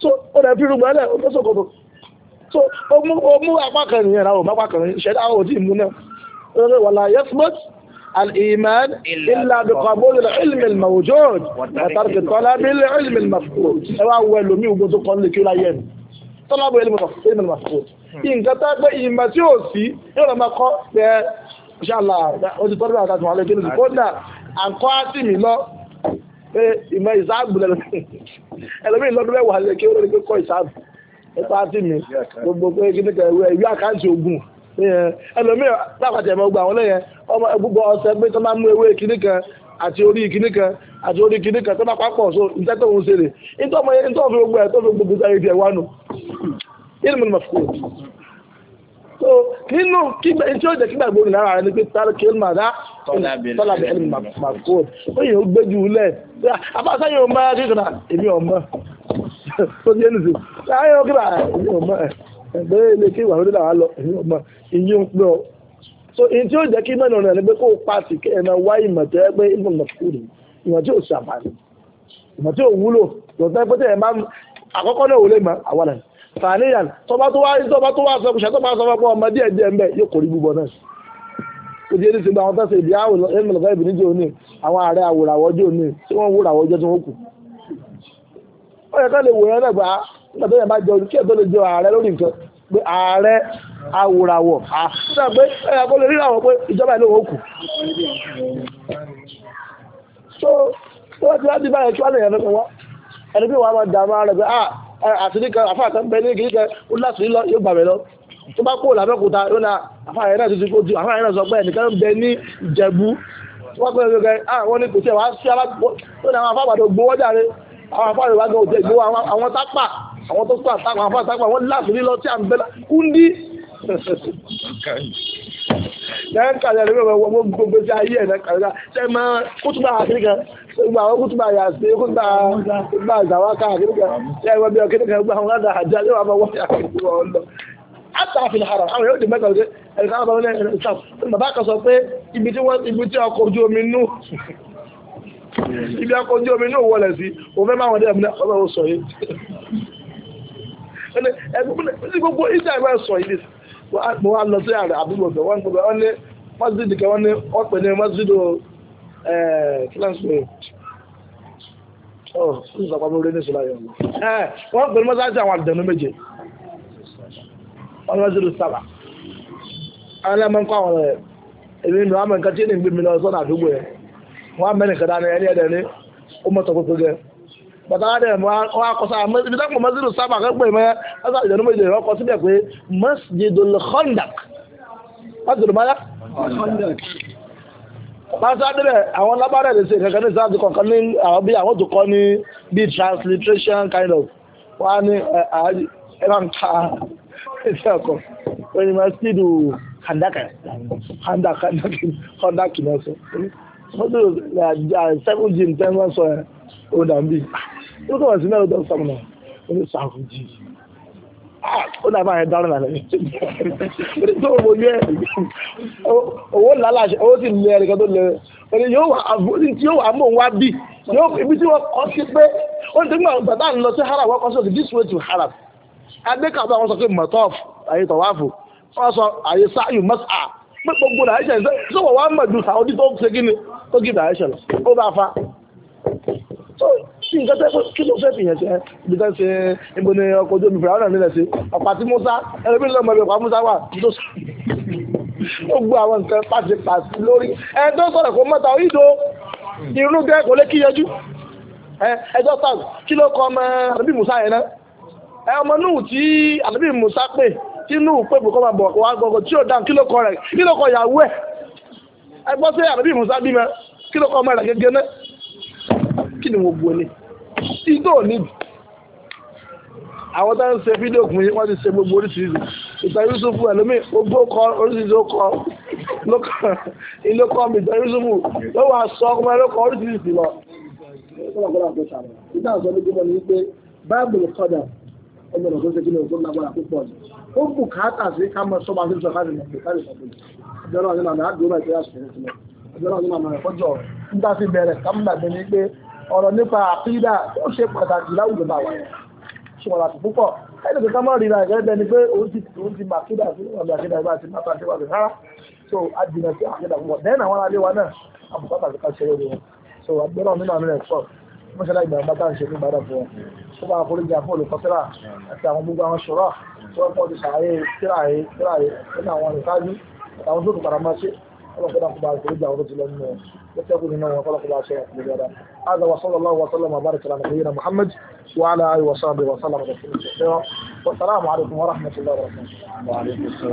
so ó dẹ̀ fi rúgbọ́n ẹlẹ́ ó tó sòkòtò so ó mú ó mú apá kan nìyẹn náà ó má apá kan nìyẹn ṣẹ̀dá àwọn òtí ìmú náà ó rẹ̀ wàlá yasmut al-iman illa bi qabul al-ilm al-mawjud wa tark talab al-ilm al-mafqud ẹ wá wọ ẹlòmíì ogun tó kọ́ nílé kí ó láyé ẹnu talab al-ilm al-mafqud nǹkan tá pé ìmọ̀ tí ò sí yóò lọ máa kọ́ pé inshallah ó ti tọ́jú àtàtù wọn lẹ́gbẹ̀ẹ́ lóṣù kódà àǹkọ́ àti mi lọ pé ìmọ̀ ìsáàbù ẹlòmíì lọ́dún mẹ́wàá lè kí ó lè kọ́ ìsáàbù nípa àti mi gbogbo pé kí ní kẹ ìwé àkáǹtì ogun ẹlòmíì lápàtì ẹ̀mọ́ gbà wọn lẹ́yìn ọmọ gbogbo ọ̀sẹ̀ pé tó máa mú ewé kíní kan àti orí kíní kan àti orí kíní kan tó bá pápọ̀ so ìtẹ́ tó ń ṣe rè nítorí ọmọ yẹn tó fi gbogbo ẹ̀ tó fi gbogbo ayé tiẹ̀ wá nù ilmu al-mafqud so nínú kígbà tí ó jẹ́ kígbà gbogbo lára rẹ̀ ní pé tàbí ilmàdá tọ́lábẹ̀ ilmu al-mafqud ó yìí ó gbéjú lẹ̀ afásáyẹ̀ ọmọ kíkàrà èmi ọmọ tó jẹ́ nìsí láyé ó kíkàrà èmi ọmọ ẹgbẹ́ ilé kí ìwà orílẹ̀ àwọn lọ èmi ọmọ ìyí ń pẹ́ ọ so in tí ó jẹ́ kí mẹ́rin rẹ̀ ní pé kó pàtì kí ẹ̀mọ wá ìmọ̀ tẹ́ pé ilmu al-mafqud ìmọ̀ tí ó ṣàǹfààní ìmọ̀ tí ó wúlò lọ́tẹ́ pé tẹ́ ẹ̀ máa àkọ́kọ́ náà wọlé mọ́ àwọn ẹ̀ fàníyàn tọba tó wá tọba tó wá sọkùnṣẹ́ tó bá sọ fún ọmọ díẹ̀ díẹ̀ ń bẹ̀ yóò kò rí gbogbo náà ó di ẹni tí àwọn tẹ́sẹ̀ ìdí àwọn ẹ̀mọ̀lọ́fẹ́ ìbí níjẹ́ òní àwọn ààrẹ àwòràwọ̀ jẹ́ òní tí wọ́n wúràwọ̀ ọjọ́ tí wọ́n kù ó yẹ ká lè wòyàn náà gbà nígbà tó yẹ bá jẹ kí ẹ̀ tó lè jẹ ààrẹ lórí nǹkan pé ààrẹ àwòràwọ̀ àṣà pé ẹ̀yà kó lè rí àwọn pé ìjọba ìlú òkú so wọ́n ti wá di báyìí kí wọ́n lè yẹn fẹ́ wọ́n ẹni bí wọ́n máa dààmú ara rẹ̀ pé àti ní kan àfáà kan bẹ ní kìí kẹ ó láti lọ yóò gbàmẹ́ lọ tó bá kó làbẹ́kúta yóò na àfáà yẹn náà ti ti kó ju àfáà yẹn náà sọ pé ẹnìkan ń bẹ ní Ìjẹ̀bú wọ́n pẹ́ ẹgbẹ́ àwọn ní kò tí ẹ̀ wá sí alágbó tó ní àwọn àfáà àbàdàn gbowó jáde àwọn àfáà rẹ̀ wá gan òjò ìgbówó àwọn tápà àwọn tó pà tápà àwọn àfáà tápà wọ́n láti rí lọ tí à ń bẹ kúndí lẹ́yìn kàlẹ́ ẹ̀rọ gbogbo gbogbo sí ayé ẹ̀ kàlẹ́ ṣe máa kútùbà àkíríkà gbogbo àwọn kútùbà yàtì kútùbà gbogbo àzàwákà àkíríkà ṣe ẹ̀rọ bí ọkíríkà gbogbo àwọn ládà àjá yóò wà máa wọ́n àkíríkà wọn lọ. àtàfin haram àwọn yóò di mẹ́ta ọ̀gẹ́ ẹ̀ka àwọn ọmọ ẹ̀rọ ìṣàf bàbá kan sọ pé ibi tí wọ́n ibi tí ọkọ̀ ojú omi nù ibi ọkọ̀ ojú omi nù wọlé sí òun fẹ́ máa wọ́n dé ẹ̀mí ọlọ́run sọ yìí gbogbo ìjà ìwé sọ yìí mo wá lọ sí àrẹ àbúgbò bẹ̀ wọ́n gbogbo wọ́n ní mọ́sídìí kẹ́ wọ́n ní wọ́n pè ní mọ́sídìí kílánṣẹ́ ọ̀ fún ìsọ̀pamọ́ orí ní ìṣúná yọ̀ wọ́n pè ní mọ́sídìí àwọn àdìdẹ̀nú méje wọ́n mọ́sídìí sábà àwọn ẹlẹ́mọ̀ ń kọ́ àwọn rẹ̀ èmi nù àmọ́ nǹkan tí ní gbé mi lọ sọ́nà àdúgbò yẹn wọ́n á mẹ́rin kẹ́dá ní ẹni ẹ̀dẹ̀ ní ó mọ́tò pípé gẹ́ bàtà dẹ̀ wọ́n akọ́sá ibi táwọn mọ́sídìí sábà kẹ́gbẹ́ mẹ́ ọ́sà ìdẹ̀nú méje wọ́n kọ́ síbẹ̀ pé Masjidul Khandaq Masjidul Maya pàṣẹ àdìrẹ̀ àwọn lábárẹ̀ lè ṣe kankan ní sáàtì kọ̀ọ̀kan ní àwọn bí àwọn tó kọ́ ní bí transliteration kind of wọ́n á ní ẹ̀rọ ń ta iṣẹ́ ọkọ̀ wọ́n ni Masjidul Khandaq Khandaq Khandaq náà sọ seven g ten wọ́n sọ ẹ̀ ó dàbí ó kọ̀ wọ́n sí mẹ́rin tó sọ̀rọ̀ náà ó ní seven g ó dàbí àyẹ̀ dáná nàlẹ́ tó o mọ̀ yẹ owó làlàṣẹ owó sì lé ẹnìkan tó lé ẹni yóò wà àbúrò tí yóò wà mọ̀ wá bì ibi tí wọ́n kọ́ sí pé ó ń tẹ́gbà bàtà ń lọ sí haram wọ́n kọ́ sí this way to haram adékàbọ̀ àwọn sọ pé mọ̀tọ́f àyè tọ̀wáfù wọ́n sọ àyè sáyù mọ́sà pé gbogbo nàìjíríà ṣe sọ́wọ́ wá mọ̀ ju sàwọ́dí tó ṣe kíni tó gí nàìjíríà lọ ó bá fa sí nǹkan tẹ́ kí ló fẹ́ fi yẹn ṣe ibi tẹ́ ṣe ibo ni ọkọ̀ ojú omi fìrà ọ̀nà nílẹ̀ sí ọ̀pá tí Musa ẹlẹ́bí lọ́mọ ibi ọ̀pá Musa wà tó sọ ó gbọ́ àwọn nǹkan pàṣẹ pàṣẹ lórí ẹ tó sọ̀rọ̀ kó mọ́ta ìdó irú gẹ́ kò lè kí yẹjú ẹjọ́ sáà kí ló kọ ọmọ àbí Musa yẹn náà ẹ ọmọ Núhù tí àbí Musa pè tí Núhù pè bùkọ́ máa bọ̀ wá gbọ́gbọ́ tí ó dáhùn kí ló kọ rẹ̀ kí ló kọ ìyàwó ẹ̀ ẹ gbọ́ sí àbí Musa bímọ kí ló kọ ọmọ rẹ̀ gẹ́gẹ́ náà kí ni wọ́n bu ẹni igbó níbi àwọn tó ń ṣe fídíò kùn wọ́n ti ṣe gbogbo oríṣiríṣi ìtàn Yusufu ẹlòmíì gbogbo kọ oríṣiríṣi ó kọ ilé kọ́ mi ìtàn Yusufu ló wà sọ ọkùnrin ẹlò kọ oríṣiríṣi lọ. ìtàn àṣọ ní gbígbọ́ ni wípé báàbùlù kọ́dà ọmọ ọ̀nà tó ṣe kí ni òkú lágbára púpọ̀ ni ó bù káàtà sí ká mọ sọ́ba sí sọ́kárì mọ̀ pé káàrí sọ́kárì ọjọ́ náà ní màmá àdúrà ìpẹ́yà sọ̀rọ̀ sílẹ̀ ọjọ́ náà ní màmá ẹ̀kọ́jọ́ nígbà tí bẹ̀rẹ̀ kámúdà bẹ ní pé ọ̀rọ̀ nípa àkídà ó ṣe pàtàkì láwùjọ bá wà ṣùgbọ́n láti púpọ̀ ẹni tó ká má rí ra ẹ̀gẹ́ ni pé òun ti òun ti màkídà sí ọ̀dọ̀ àkídà ìbá àti mátà àti wàbí rárá so adìnà sí àkídà púpọ̀ dẹ́n àwọn alẹ́ wa náà àbùkátà sí ká ṣe lórí wọn so àgbẹ̀rọ̀ nínú àwọn ẹ̀kọ́ mọ́ṣálá ìgbà bá tá à ń ṣe ní ìbádà fún wọn tó bá foríjà fún olùkọ́sílà àti àwọn gbogbo àwọn ṣọ́rọ̀ tí wọ́n pọ̀ ti ṣàlàyé tíráyé tíráyé nínú àwọn ìsáájú àtàwọn tó kù padà máa ṣe ọlọ́pàá kó bá foríjà àwọn tó ti lọ nínú wọn يتقوا لنا وخلق الله شيئا من هذا هذا وصلى الله وسلم وبارك على نبينا محمد وعلى اله وصحبه وسلم تسليما كثيرا والسلام عليكم ورحمه الله وبركاته. وعليكم السلام.